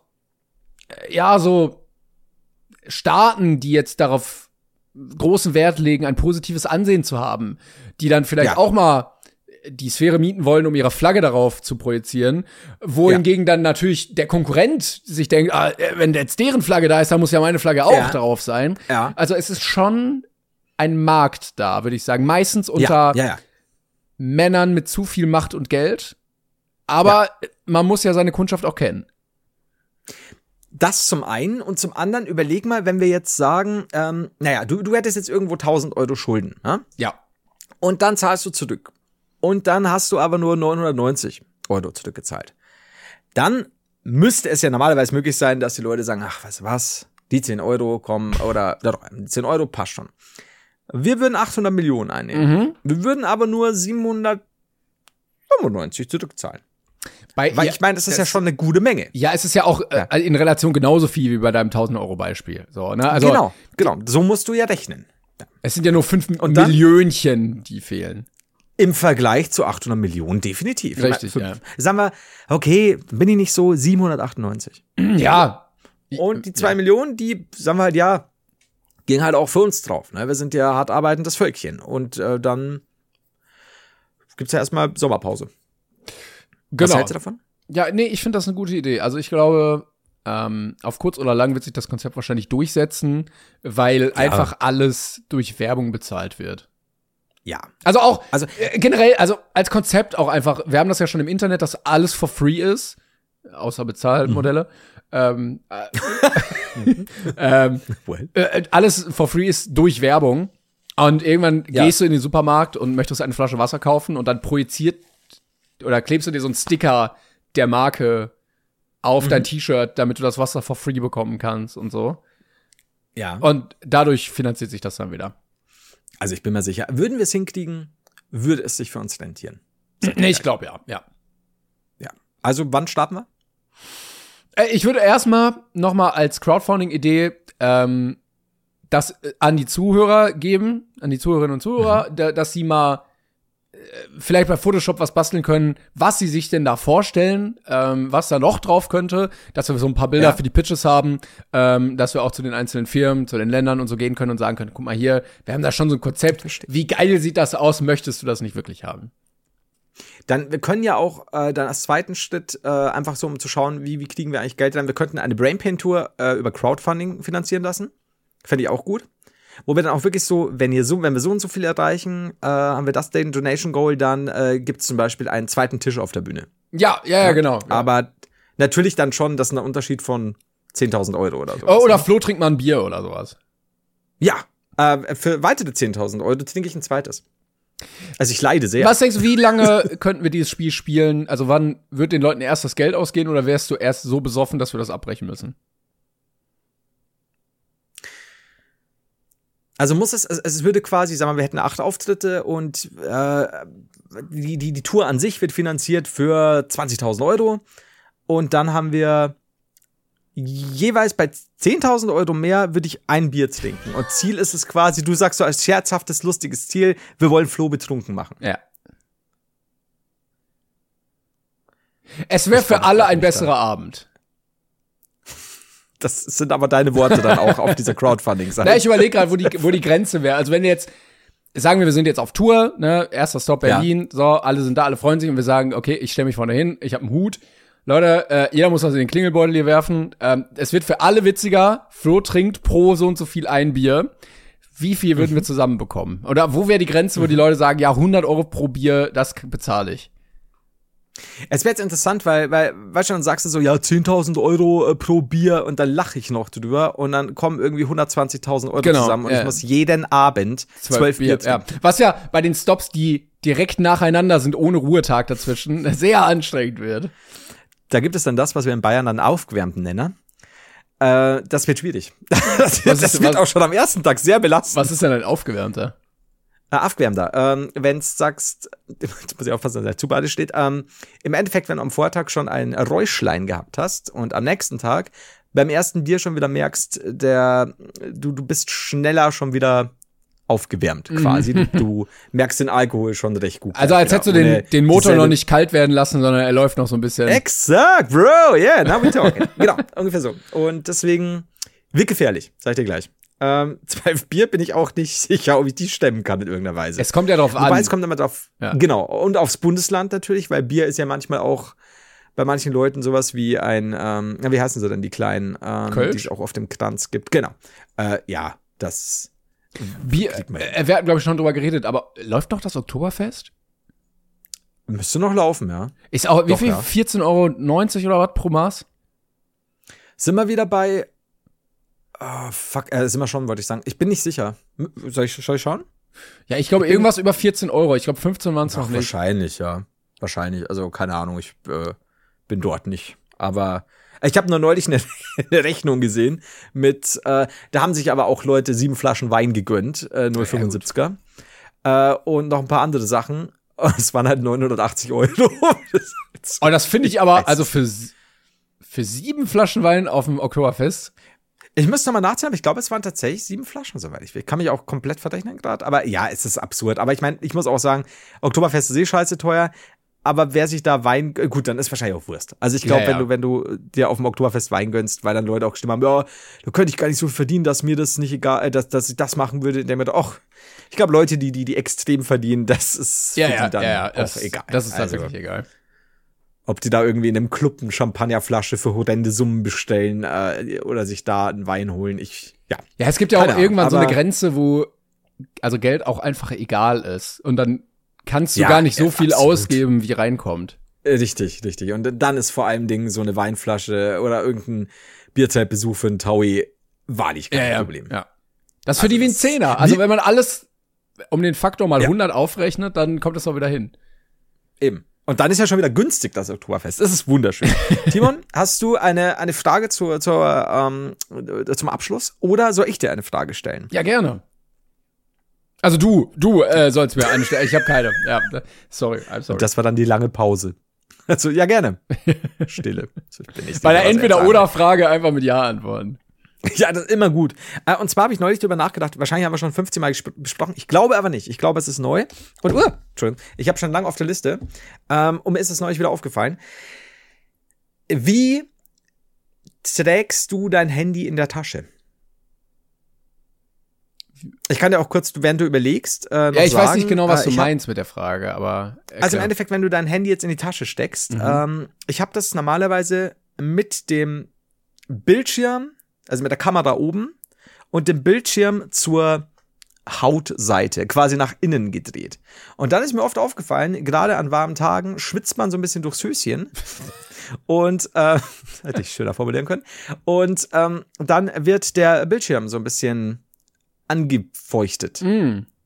so Staaten, die jetzt darauf großen Wert legen, ein positives Ansehen zu haben, die dann vielleicht auch mal die Sphäre mieten wollen, um ihre Flagge darauf zu projizieren, wohingegen dann natürlich der Konkurrent sich denkt, wenn jetzt deren Flagge da ist, dann muss ja meine Flagge auch drauf sein. Ja. Also es ist schon ein Markt da, würde ich sagen. Meistens unter Männern mit zu viel Macht und Geld. Aber man muss ja seine Kundschaft auch kennen. Das zum einen. Und zum anderen, überleg mal, wenn wir jetzt sagen, du hättest jetzt irgendwo 1.000 Euro Schulden. Ja. Und dann zahlst du zurück. Und dann hast du aber nur 990 Euro zurückgezahlt. Dann müsste es ja normalerweise möglich sein, dass die Leute sagen, ach, weißt du was, die 10 Euro kommen, oder 10 Euro passt schon. Wir würden 800 Millionen einnehmen. Mhm. Wir würden aber nur 795 zurückzahlen. Weil ich meine, das ist ja schon eine gute Menge. Ja, es ist ja auch in Relation genauso viel wie bei deinem 1.000-Euro-Beispiel. So, ne? Also, genau. So musst du ja rechnen. Ja. Es sind ja nur 5 Millionchen, die fehlen. Im Vergleich zu 800 Millionen definitiv. Richtig, Sagen wir, okay, bin ich nicht so, 798. Ja. Und die 2 Millionen, die, sagen wir halt, gehen halt auch für uns drauf. Ne? Wir sind ja hart arbeitendes Völkchen. Und dann gibt's ja erstmal Sommerpause. Genau. Was hältst du davon? Ja, nee, ich finde das eine gute Idee. Also ich glaube, auf kurz oder lang wird sich das Konzept wahrscheinlich durchsetzen, weil einfach alles durch Werbung bezahlt wird. Ja. Also auch, generell, also als Konzept auch einfach, wir haben das ja schon im Internet, dass alles for free ist, außer Bezahlmodelle. Alles for free ist durch Werbung. Und irgendwann gehst du in den Supermarkt und möchtest eine Flasche Wasser kaufen und dann projiziert oder klebst du dir so einen Sticker der Marke auf dein T-Shirt, damit du das Wasser for free bekommen kannst und so. Ja. Und dadurch finanziert sich das dann wieder. Also ich bin mir sicher, würden wir es hinkriegen, würde es sich für uns rentieren. Nee, ich glaube ja. Also wann starten wir? Ich würde erstmal noch mal als Crowdfunding-Idee das an die Zuhörer geben, an die Zuhörerinnen und Zuhörer, dass sie mal vielleicht bei Photoshop was basteln können, was sie sich denn da vorstellen, was da noch drauf könnte, dass wir so ein paar Bilder für die Pitches haben, dass wir auch zu den einzelnen Firmen, zu den Ländern und so gehen können und sagen können, guck mal hier, wir haben da schon so ein Konzept, wie geil sieht das aus, möchtest du das nicht wirklich haben? Dann, wir können ja auch dann als zweiten Schritt einfach so, um zu schauen, wie kriegen wir eigentlich Geld rein, wir könnten eine Brainpain-Tour über Crowdfunding finanzieren lassen. Fände ich auch gut. Wo wir dann auch wirklich so, wenn wir so und so viel erreichen, haben wir das den Donation Goal, dann gibt es zum Beispiel einen zweiten Tisch auf der Bühne. Ja, genau. Ja. Aber natürlich dann schon, das ist ein Unterschied von 10.000 Euro oder so. Oder Flo trinkt mal ein Bier oder sowas. Ja, für weitere 10.000 Euro trinke ich ein zweites. Also ich leide sehr. Was denkst du, wie lange könnten wir dieses Spiel spielen? Also wann wird den Leuten erst das Geld ausgehen oder wärst du erst so besoffen, dass wir das abbrechen müssen? Also es würde quasi, sagen wir hätten 8 Auftritte und die Tour an sich wird finanziert für 20.000 Euro. Und dann haben wir jeweils bei 10.000 Euro mehr würde ich ein Bier trinken. Und Ziel ist es quasi, du sagst so als scherzhaftes, lustiges Ziel, wir wollen Flo betrunken machen. Ja. Es wäre für alle ein besserer Abend. Das sind aber deine Worte dann auch auf dieser Crowdfunding-Seite. Na, ich überlege gerade, wo die Grenze wäre. Also wenn jetzt, sagen wir sind jetzt auf Tour, ne, erster Stop Berlin, so, alle sind da, alle freuen sich und wir sagen, okay, ich stelle mich vorne hin, ich habe einen Hut. Leute, jeder muss was in den Klingelbeutel hier werfen. Es wird für alle witziger. Flo trinkt pro so und so viel ein Bier. Wie viel würden wir zusammenbekommen? Oder wo wäre die Grenze, wo die Leute sagen, ja, 100 Euro pro Bier, das bezahle ich? Es wäre jetzt interessant, weil, weißt du, dann sagst du so, ja, 10.000 Euro pro Bier und dann lache ich noch drüber und dann kommen irgendwie 120.000 Euro zusammen und ich muss jeden Abend 12 Bier trinken. Ja. Was ja bei den Stops, die direkt nacheinander sind, ohne Ruhetag dazwischen, sehr anstrengend wird. Da gibt es dann das, was wir in Bayern dann Aufgewärmten nennen. Das wird schwierig. Das wird auch schon am ersten Tag sehr belastend. Was ist denn ein Aufgewärmter? Aufgewärmter. Wenn du sagst, jetzt muss ich aufpassen, dass der zu beide steht, im Endeffekt, wenn du am Vortag schon ein Räuschlein gehabt hast und am nächsten Tag beim ersten Bier schon wieder merkst, du bist schneller schon wieder aufgewärmt quasi. Du merkst den Alkohol schon recht gut. Also als hättest du den Motor noch nicht kalt werden lassen, sondern er läuft noch so ein bisschen. Exakt, Bro, yeah, now we talking. Genau, ungefähr so. Und deswegen wird gefährlich, sag ich dir gleich. 12 Bier bin ich auch nicht sicher, ob ich die stemmen kann in irgendeiner Weise. Es kommt ja drauf an. Wobei es kommt immer drauf, genau, und aufs Bundesland natürlich, weil Bier ist ja manchmal auch bei manchen Leuten sowas wie ein, wie heißen sie denn, die kleinen, die es auch auf dem Kranz gibt. Genau. Ja, das Bier, wir hatten, glaube ich, schon drüber geredet, aber läuft noch das Oktoberfest? Müsste noch laufen, ja. Ist auch, wie viel? Ja. 14,90 € oder was pro Maß? Sind wir wieder bei sind wir schon, wollte ich sagen. Ich bin nicht sicher. Soll ich schauen? Ja, ich glaube irgendwas über 14 €. Ich glaube 15 waren es noch nicht. Wahrscheinlich, ja. Wahrscheinlich. Also keine Ahnung, ich bin dort nicht. Aber ich habe nur neulich eine Rechnung gesehen mit, da haben sich aber auch Leute 7 Flaschen Wein gegönnt, 0,75er. Und noch ein paar andere Sachen. Es waren halt 980 €. Das finde ich aber, also für 7 Flaschen Wein auf dem Oktoberfest. Ich müsste nochmal nachzählen, aber ich glaube, es waren tatsächlich 7 Flaschen, soweit ich will. Ich kann mich auch komplett verdrechnen gerade, aber ja, es ist absurd. Aber ich meine, ich muss auch sagen, Oktoberfest ist scheiße teuer, aber wer sich da Wein, gut, dann ist wahrscheinlich auch Wurst. Also ich glaube, wenn du dir auf dem Oktoberfest Wein gönnst, weil dann Leute auch gestimmt haben, ja, da könnte ich gar nicht so verdienen, dass mir das nicht egal, dass ich das machen würde, indem mir ich glaube, Leute, die extrem verdienen, das ist für die dann auch egal. Das ist tatsächlich egal. Ob die da irgendwie in einem Club eine Champagnerflasche für horrende Summen bestellen oder sich da einen Wein holen. Ja, es gibt ja auch irgendwann so eine Grenze, wo also Geld auch einfach egal ist. Und dann kannst du gar nicht so viel ausgeben, wie reinkommt. Richtig. Und dann ist vor allem Dingen so eine Weinflasche oder irgendein Bierzeltbesuch für einen Taui wahrlich kein Problem. Ja. Das ist für die wie ein Zehner. Also wenn man alles um den Faktor mal 100 aufrechnet, dann kommt das auch wieder hin. Eben. Und dann ist ja schon wieder günstig, das Oktoberfest. Das ist wunderschön. Timon, hast du eine Frage zum Abschluss? Oder soll ich dir eine Frage stellen? Ja, gerne. Also du sollst mir eine stellen. Ich habe keine. Ja, sorry, I'm sorry. Und das war dann die lange Pause. Also, ja, gerne. Stille. Bei der Entweder-Oder-Frage einfach mit Ja antworten. Ja, das ist immer gut. Und zwar habe ich neulich drüber nachgedacht, wahrscheinlich haben wir schon 15 Mal besprochen. Ich glaube aber nicht. Ich glaube, es ist neu. Und, Entschuldigung, ich habe schon lange auf der Liste. Und mir ist es neulich wieder aufgefallen. Wie trägst du dein Handy in der Tasche? Ich kann dir auch kurz, während du überlegst, ich weiß nicht genau, was du meinst mit der Frage, aber also im Endeffekt, wenn du dein Handy jetzt in die Tasche steckst, ich habe das normalerweise mit dem Bildschirm, also mit der Kamera oben und dem Bildschirm zur Hautseite, quasi nach innen gedreht. Und dann ist mir oft aufgefallen, gerade an warmen Tagen schwitzt man so ein bisschen durchs Höschen. Und hätte ich schöner formulieren können. Und dann wird der Bildschirm so ein bisschen angefeuchtet.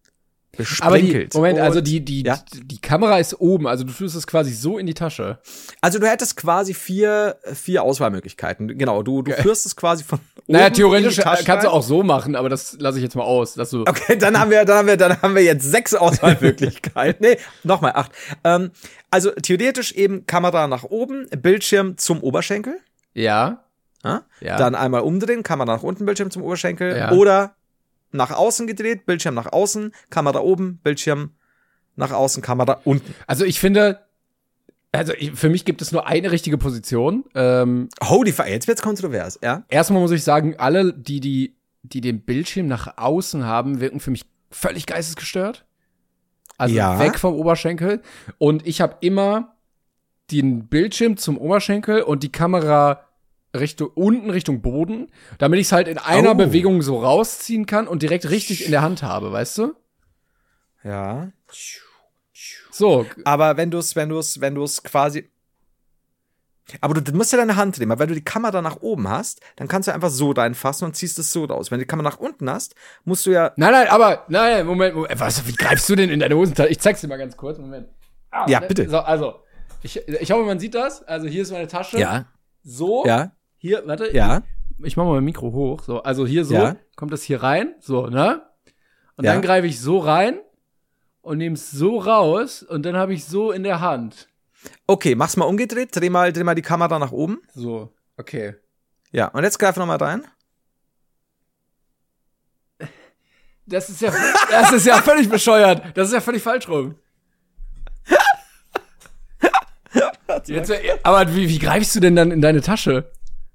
besprenkelt. Aber also Und, die Kamera ist oben, also du tust es quasi so in die Tasche. Also du hättest quasi vier Auswahlmöglichkeiten. Genau, du führst es quasi von oben. Naja, theoretisch in die Tasche kannst du rein. auch so machen, aber das lasse ich jetzt mal aus. Dass du Okay, dann haben wir jetzt 6 Auswahlmöglichkeiten. Nee, nochmal 8. Also theoretisch eben Kamera nach oben, Bildschirm zum Oberschenkel. Ja. Ja? Ja. Dann einmal umdrehen, Kamera nach unten, Bildschirm zum Oberschenkel. Ja. Oder nach außen gedreht, Bildschirm nach außen, Kamera oben, Bildschirm nach außen, Kamera unten. Also ich finde, für mich gibt es nur eine richtige Position. Holy fuck, jetzt wird's kontrovers, ja? Erstmal muss ich sagen, alle, die den Bildschirm nach außen haben, wirken für mich völlig geistesgestört. Also Ja. weg vom Oberschenkel. Und ich habe immer den Bildschirm zum Oberschenkel und die Kamera Richtung Boden, damit ich es halt in einer Bewegung so rausziehen kann und direkt richtig in der Hand habe, weißt du? Ja. So, Aber wenn du es quasi. Aber du musst ja deine Hand nehmen, weil wenn du die Kamera nach oben hast, dann kannst du einfach so reinfassen und ziehst es so raus. Wenn du die Kamera nach unten hast, musst du ja. Nein, Moment. Wie greifst du denn in deine Hosentasche? Ich zeig's dir mal ganz kurz, Moment. Ja, bitte. So, also, ich hoffe, man sieht das. Also, hier ist meine Tasche. Ja. So. Ja. Hier, warte. Ja. Ich mach mal mein Mikro hoch. So, also hier so. Ja. Kommt das hier rein. So, ne? Und Ja. dann greife ich so rein und nehme es so raus und dann habe ich so in der Hand. Okay, mach's mal umgedreht, dreh mal die Kamera nach oben. So, okay. Ja, und jetzt greif noch mal rein. Das ist ja völlig bescheuert. Das ist ja völlig falsch rum. Jetzt, aber wie greifst du denn dann in deine Tasche?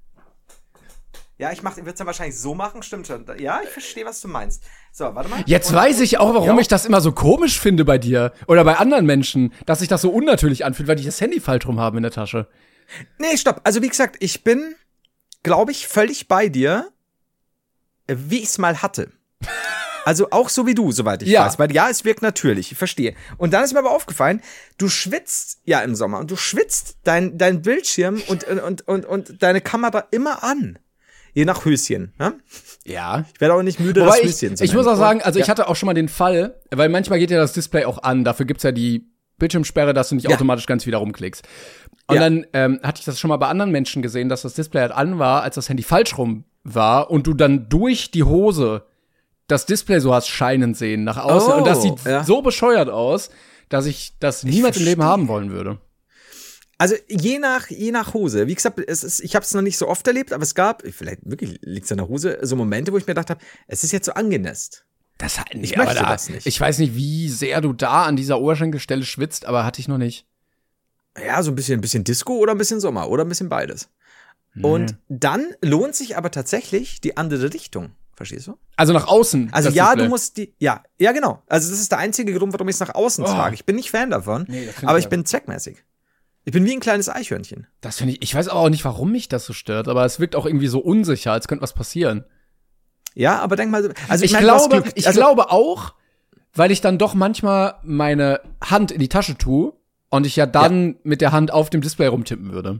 Ja, ich würde es dann wahrscheinlich so machen, stimmt schon. Ja, ich verstehe, was du meinst. So, warte mal. Jetzt weiß ich auch, warum ich das immer so komisch finde bei dir oder bei anderen Menschen, dass sich das so unnatürlich anfühlt, weil die das Handy falsch rum haben in der Tasche. Nee, stopp. Also wie gesagt, ich bin, glaube ich, völlig bei dir, wie ich es mal hatte. Also auch so wie du, soweit ich weiß. Weil ja, es wirkt natürlich, ich verstehe. Und dann ist mir aber aufgefallen, du schwitzt ja im Sommer und du schwitzt dein Bildschirm und deine Kamera immer an. Je nach Höschen, ne? Ja. Ich werde auch nicht müde, Wobei das Höschen zu ich muss nennen. auch sagen, also ich hatte auch schon mal den Fall, weil manchmal geht ja das Display auch an, dafür gibt's ja die Bildschirmsperre, dass du nicht automatisch ganz wieder rumklickst. Und dann hatte ich das schon mal bei anderen Menschen gesehen, dass das Display halt an war, als das Handy falsch rum war und du dann durch die Hose das Display so hast scheinen sehen nach außen. Und das sieht so bescheuert aus, dass ich das niemals im Leben haben wollen würde. Also je nach Hose. Wie gesagt, ich habe es noch nicht so oft erlebt, aber es gab, vielleicht wirklich liegt es an der Hose, so Momente, wo ich mir gedacht habe, es ist jetzt so angenässt. Das hat Ich möchte das nicht. Ich weiß nicht, wie sehr du da an dieser Oberschenkelstelle schwitzt, aber hatte ich noch nicht. Ja, so ein bisschen Disco oder ein bisschen Sommer oder ein bisschen beides. Und dann lohnt sich aber tatsächlich die andere Richtung. Verstehst du? Also nach außen. Also das ja, Display. du musst ja, genau. Also das ist der einzige Grund, warum ich es nach außen trage. Ich bin nicht Fan davon, Nee, das find aber ich ich bin zweckmäßig. Ich bin wie ein kleines Eichhörnchen. Das finde ich weiß auch nicht, warum mich das so stört, aber es wirkt auch irgendwie so unsicher, als könnte was passieren. Ja, aber denk mal, also Ich glaube auch, weil ich dann doch manchmal meine Hand in die Tasche tue und ich ja dann mit der Hand auf dem Display rumtippen würde.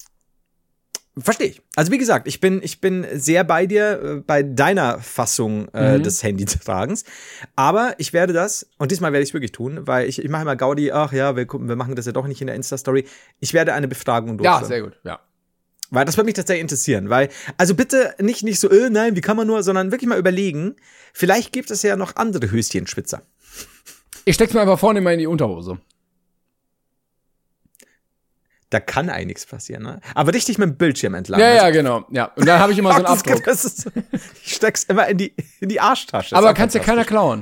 Verstehe ich. Also wie gesagt, ich bin sehr bei dir, bei deiner Fassung des Handytragens. Aber ich werde das, und diesmal werde ich es wirklich tun, weil ich mache immer Gaudi, ach ja, wir machen das ja doch nicht in der Insta-Story. Ich werde eine Befragung durchführen. Ja, sehr gut, ja. Weil das würde mich tatsächlich interessieren. Weil, also bitte nicht so, nein, wie kann man nur, sondern wirklich mal überlegen, vielleicht gibt es ja noch andere Höschenschwitzer. Ich steck's mir einfach vorne mal in die Unterhose. Da kann eigentlich nichts passieren, ne? Aber richtig mit dem Bildschirm entlang. Ja, genau. Ja. Und dann habe ich immer so einen Abdruck. Ich steck's immer in die Arschtasche. Aber kann's ja keiner klauen.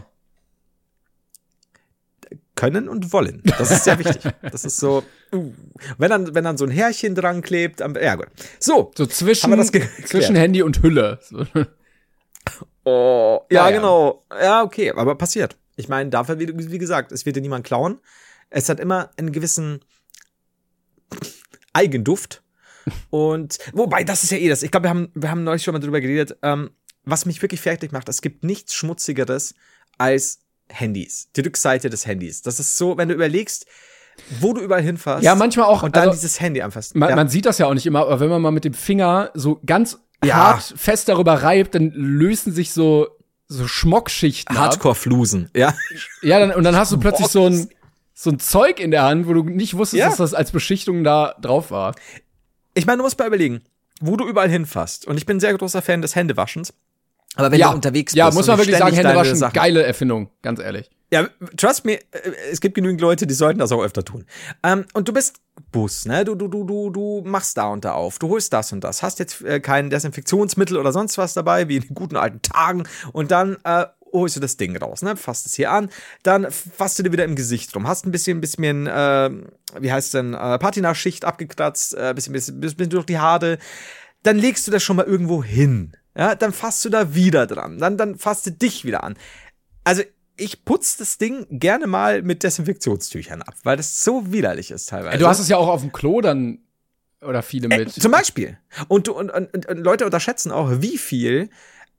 Können und wollen. Das ist sehr wichtig. Das ist so, wenn dann so ein Härchen dran klebt, ja gut. So zwischen Handy und Hülle. So. Oh, ja, genau. Ja, okay, aber passiert. Ich meine, dafür, wie gesagt, es wird dir niemand klauen. Es hat immer einen gewissen Eigenduft. Und, wobei, das ist ja das. Ich glaube, wir haben neulich schon mal drüber geredet, was mich wirklich fertig macht. Es gibt nichts Schmutzigeres als Handys. Die Rückseite des Handys. Das ist so, wenn du überlegst, wo du überall hinfährst. Ja, manchmal auch. Und dann dieses Handy anfasst. Man sieht das ja auch nicht immer, aber wenn man mal mit dem Finger so ganz hart fest darüber reibt, dann lösen sich so so Schmockschichten Hardcore-Flusen, ja. Ja, und dann hast du plötzlich so ein Zeug in der Hand, wo du nicht wusstest, dass das als Beschichtung da drauf war. Ich meine, du musst mal überlegen, wo du überall hinfasst. Und ich bin ein sehr großer Fan des Händewaschens. Aber wenn du unterwegs bist. Ja, muss man wirklich sagen, Händewaschen, Sachen. geile Erfindung, ganz ehrlich. Ja, trust me, es gibt genügend Leute, die sollten das auch öfter tun. Und du bist Bus, ne? Du machst da und da auf, du holst das und das, hast jetzt kein Desinfektionsmittel oder sonst was dabei, wie in den guten alten Tagen. Und dann holst du das Ding raus, ne? Fasst es hier an, dann fasst du dir wieder im Gesicht rum, hast ein bisschen, wie heißt denn, Patina-Schicht abgekratzt, bisschen durch die Haare. Dann legst du das schon mal irgendwo hin. Ja, dann fasst du da wieder dran. Dann fasst du dich wieder an. Also, ich putze das Ding gerne mal mit Desinfektionstüchern ab, weil das so widerlich ist teilweise. Du hast es ja auch auf dem Klo dann, oder viele mit. Zum Beispiel. Und Leute unterschätzen auch, wie viel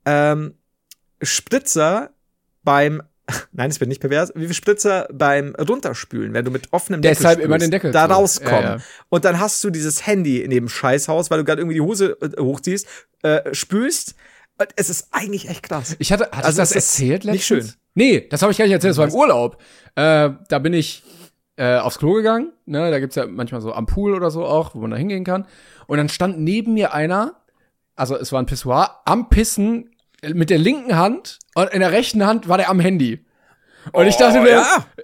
Spritzer nein, es wird nicht pervers, wie viel Spritzer beim Runterspülen, wenn du mit offenem Deckel deshalb immer den Deckel da zu. rauskommen. Ja. Und dann hast du dieses Handy in dem Scheißhaus, weil du gerade irgendwie die Hose hochziehst, spülst. Und es ist eigentlich echt krass. Hatte ich das erzählt letztens? Nicht schön. Nee, das habe ich gar nicht erzählt, das war im Urlaub. Da bin ich aufs Klo gegangen, ne, da gibt's ja manchmal so am Pool oder so auch, wo man da hingehen kann. Und dann stand neben mir einer, also es war ein Pissoir, am Pissen mit der linken Hand und in der rechten Hand war der am Handy. Und ich dachte mir,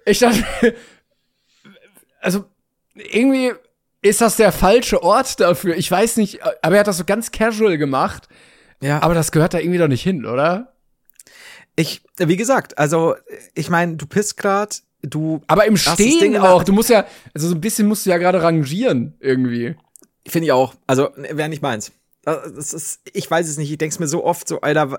also irgendwie ist das der falsche Ort dafür. Ich weiß nicht, aber er hat das so ganz casual gemacht. Ja. Aber das gehört da irgendwie doch nicht hin, oder? Wie gesagt, also ich meine, du pisst grad, aber im Stehen auch, du musst ja, also so ein bisschen musst du ja gerade rangieren, irgendwie. Finde ich auch, also wäre nicht meins. Ich weiß es nicht, ich denk's mir so oft so, Alter,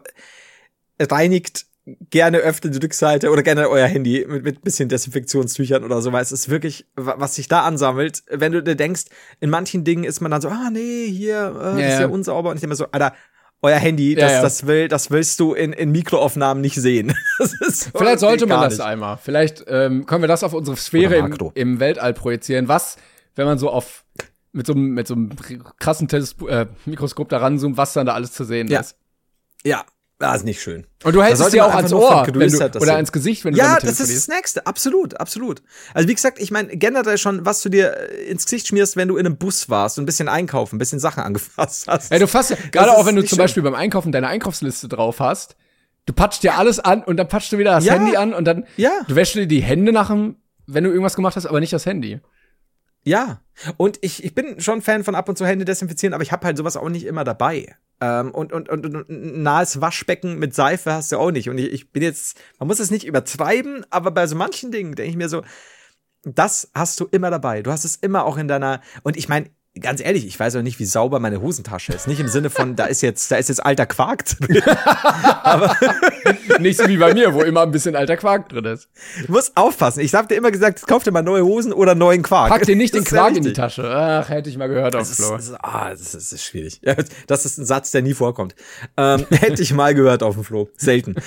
reinigt gerne öfter die Rückseite oder gerne euer Handy mit bisschen Desinfektionstüchern oder so, weil es ist wirklich, was sich da ansammelt, wenn du dir denkst, in manchen Dingen ist man dann so, nee, hier, das ist ja unsauber und ich denke mir so, Alter, euer Handy, das willst du in Mikroaufnahmen nicht sehen. Vielleicht sollte man das einmal. Vielleicht können wir das auf unsere Sphäre im Weltall projizieren. Was, wenn man so mit so einem krassen Mikroskop da ranzoomt, was dann da alles zu sehen ist. Ja, das ist nicht schön. Und du hältst es dir auch ans Ohr oder ans Gesicht, wenn du damit telefonierst. Ja, das ist das Nächste. Absolut. Also wie gesagt, ich meine generell schon, was du dir ins Gesicht schmierst, wenn du in einem Bus warst und ein bisschen einkaufen, ein bisschen Sachen angefasst hast. Ja, du fasst ja, gerade auch wenn du zum Beispiel beim Einkaufen deine Einkaufsliste drauf hast, du patscht dir alles an und dann patscht du wieder das Handy an und dann du wäschst dir die Hände wenn du irgendwas gemacht hast, aber nicht das Handy. Ja, und ich bin schon Fan von ab und zu Hände desinfizieren, aber ich habe halt sowas auch nicht immer dabei. Und ein nahes Waschbecken mit Seife hast du auch nicht. Und ich bin jetzt, man muss es nicht übertreiben, aber bei so manchen Dingen denke ich mir so, das hast du immer dabei. Du hast es immer auch in deiner, und ich meine, ganz ehrlich, ich weiß auch nicht, wie sauber meine Hosentasche ist. Nicht im Sinne von, da ist jetzt alter Quark drin. Aber nicht so wie bei mir, wo immer ein bisschen alter Quark drin ist. Du musst aufpassen. Ich hab dir immer gesagt, kauf dir mal neue Hosen oder neuen Quark. Pack dir nicht den Quark in die Tasche. Ach, hätte ich mal gehört auf dem Klo. Das ist schwierig. Ja, das ist ein Satz, der nie vorkommt. Hätte ich mal gehört auf dem Klo. Selten.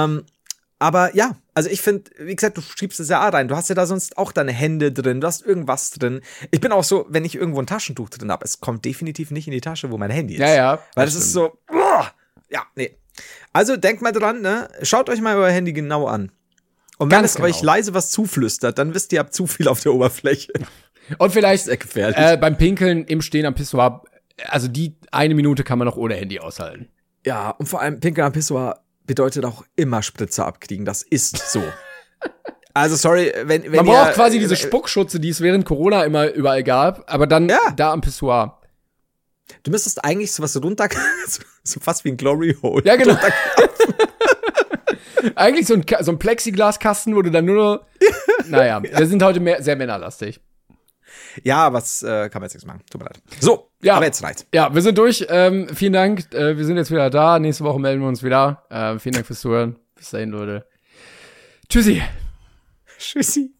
Aber ja, also ich finde, wie gesagt, du schiebst es ja rein. Du hast ja da sonst auch deine Hände drin, du hast irgendwas drin. Ich bin auch so, wenn ich irgendwo ein Taschentuch drin habe, es kommt definitiv nicht in die Tasche, wo mein Handy ist. Ja. Weil das ist so, nee. Also denkt mal dran, ne? Schaut euch mal euer Handy genau an. Und wenn es euch leise was zuflüstert, dann wisst ihr, ihr habt zu viel auf der Oberfläche. Und vielleicht beim Pinkeln im Stehen am Pissoir, also die 1 Minute kann man noch ohne Handy aushalten. Ja, und vor allem Pinkeln am Pissoir bedeutet auch immer Spritzer abkriegen. Das ist so. Also sorry, wenn man braucht quasi diese Spuckschutze, die es während Corona immer überall gab, aber dann da am Pissoir. Du müsstest eigentlich sowas so fast wie ein Glory Hole. Ja, genau. Eigentlich so ein Plexiglaskasten, wo du dann nur naja, wir sind heute sehr männerlastig. Ja, was kann man jetzt nichts machen. Tut mir leid. So, aber jetzt reicht's. Ja, wir sind durch. Vielen Dank. Wir sind jetzt wieder da. Nächste Woche melden wir uns wieder. Vielen Dank fürs Zuhören. Bis dahin, Leute. Tschüssi. Tschüssi.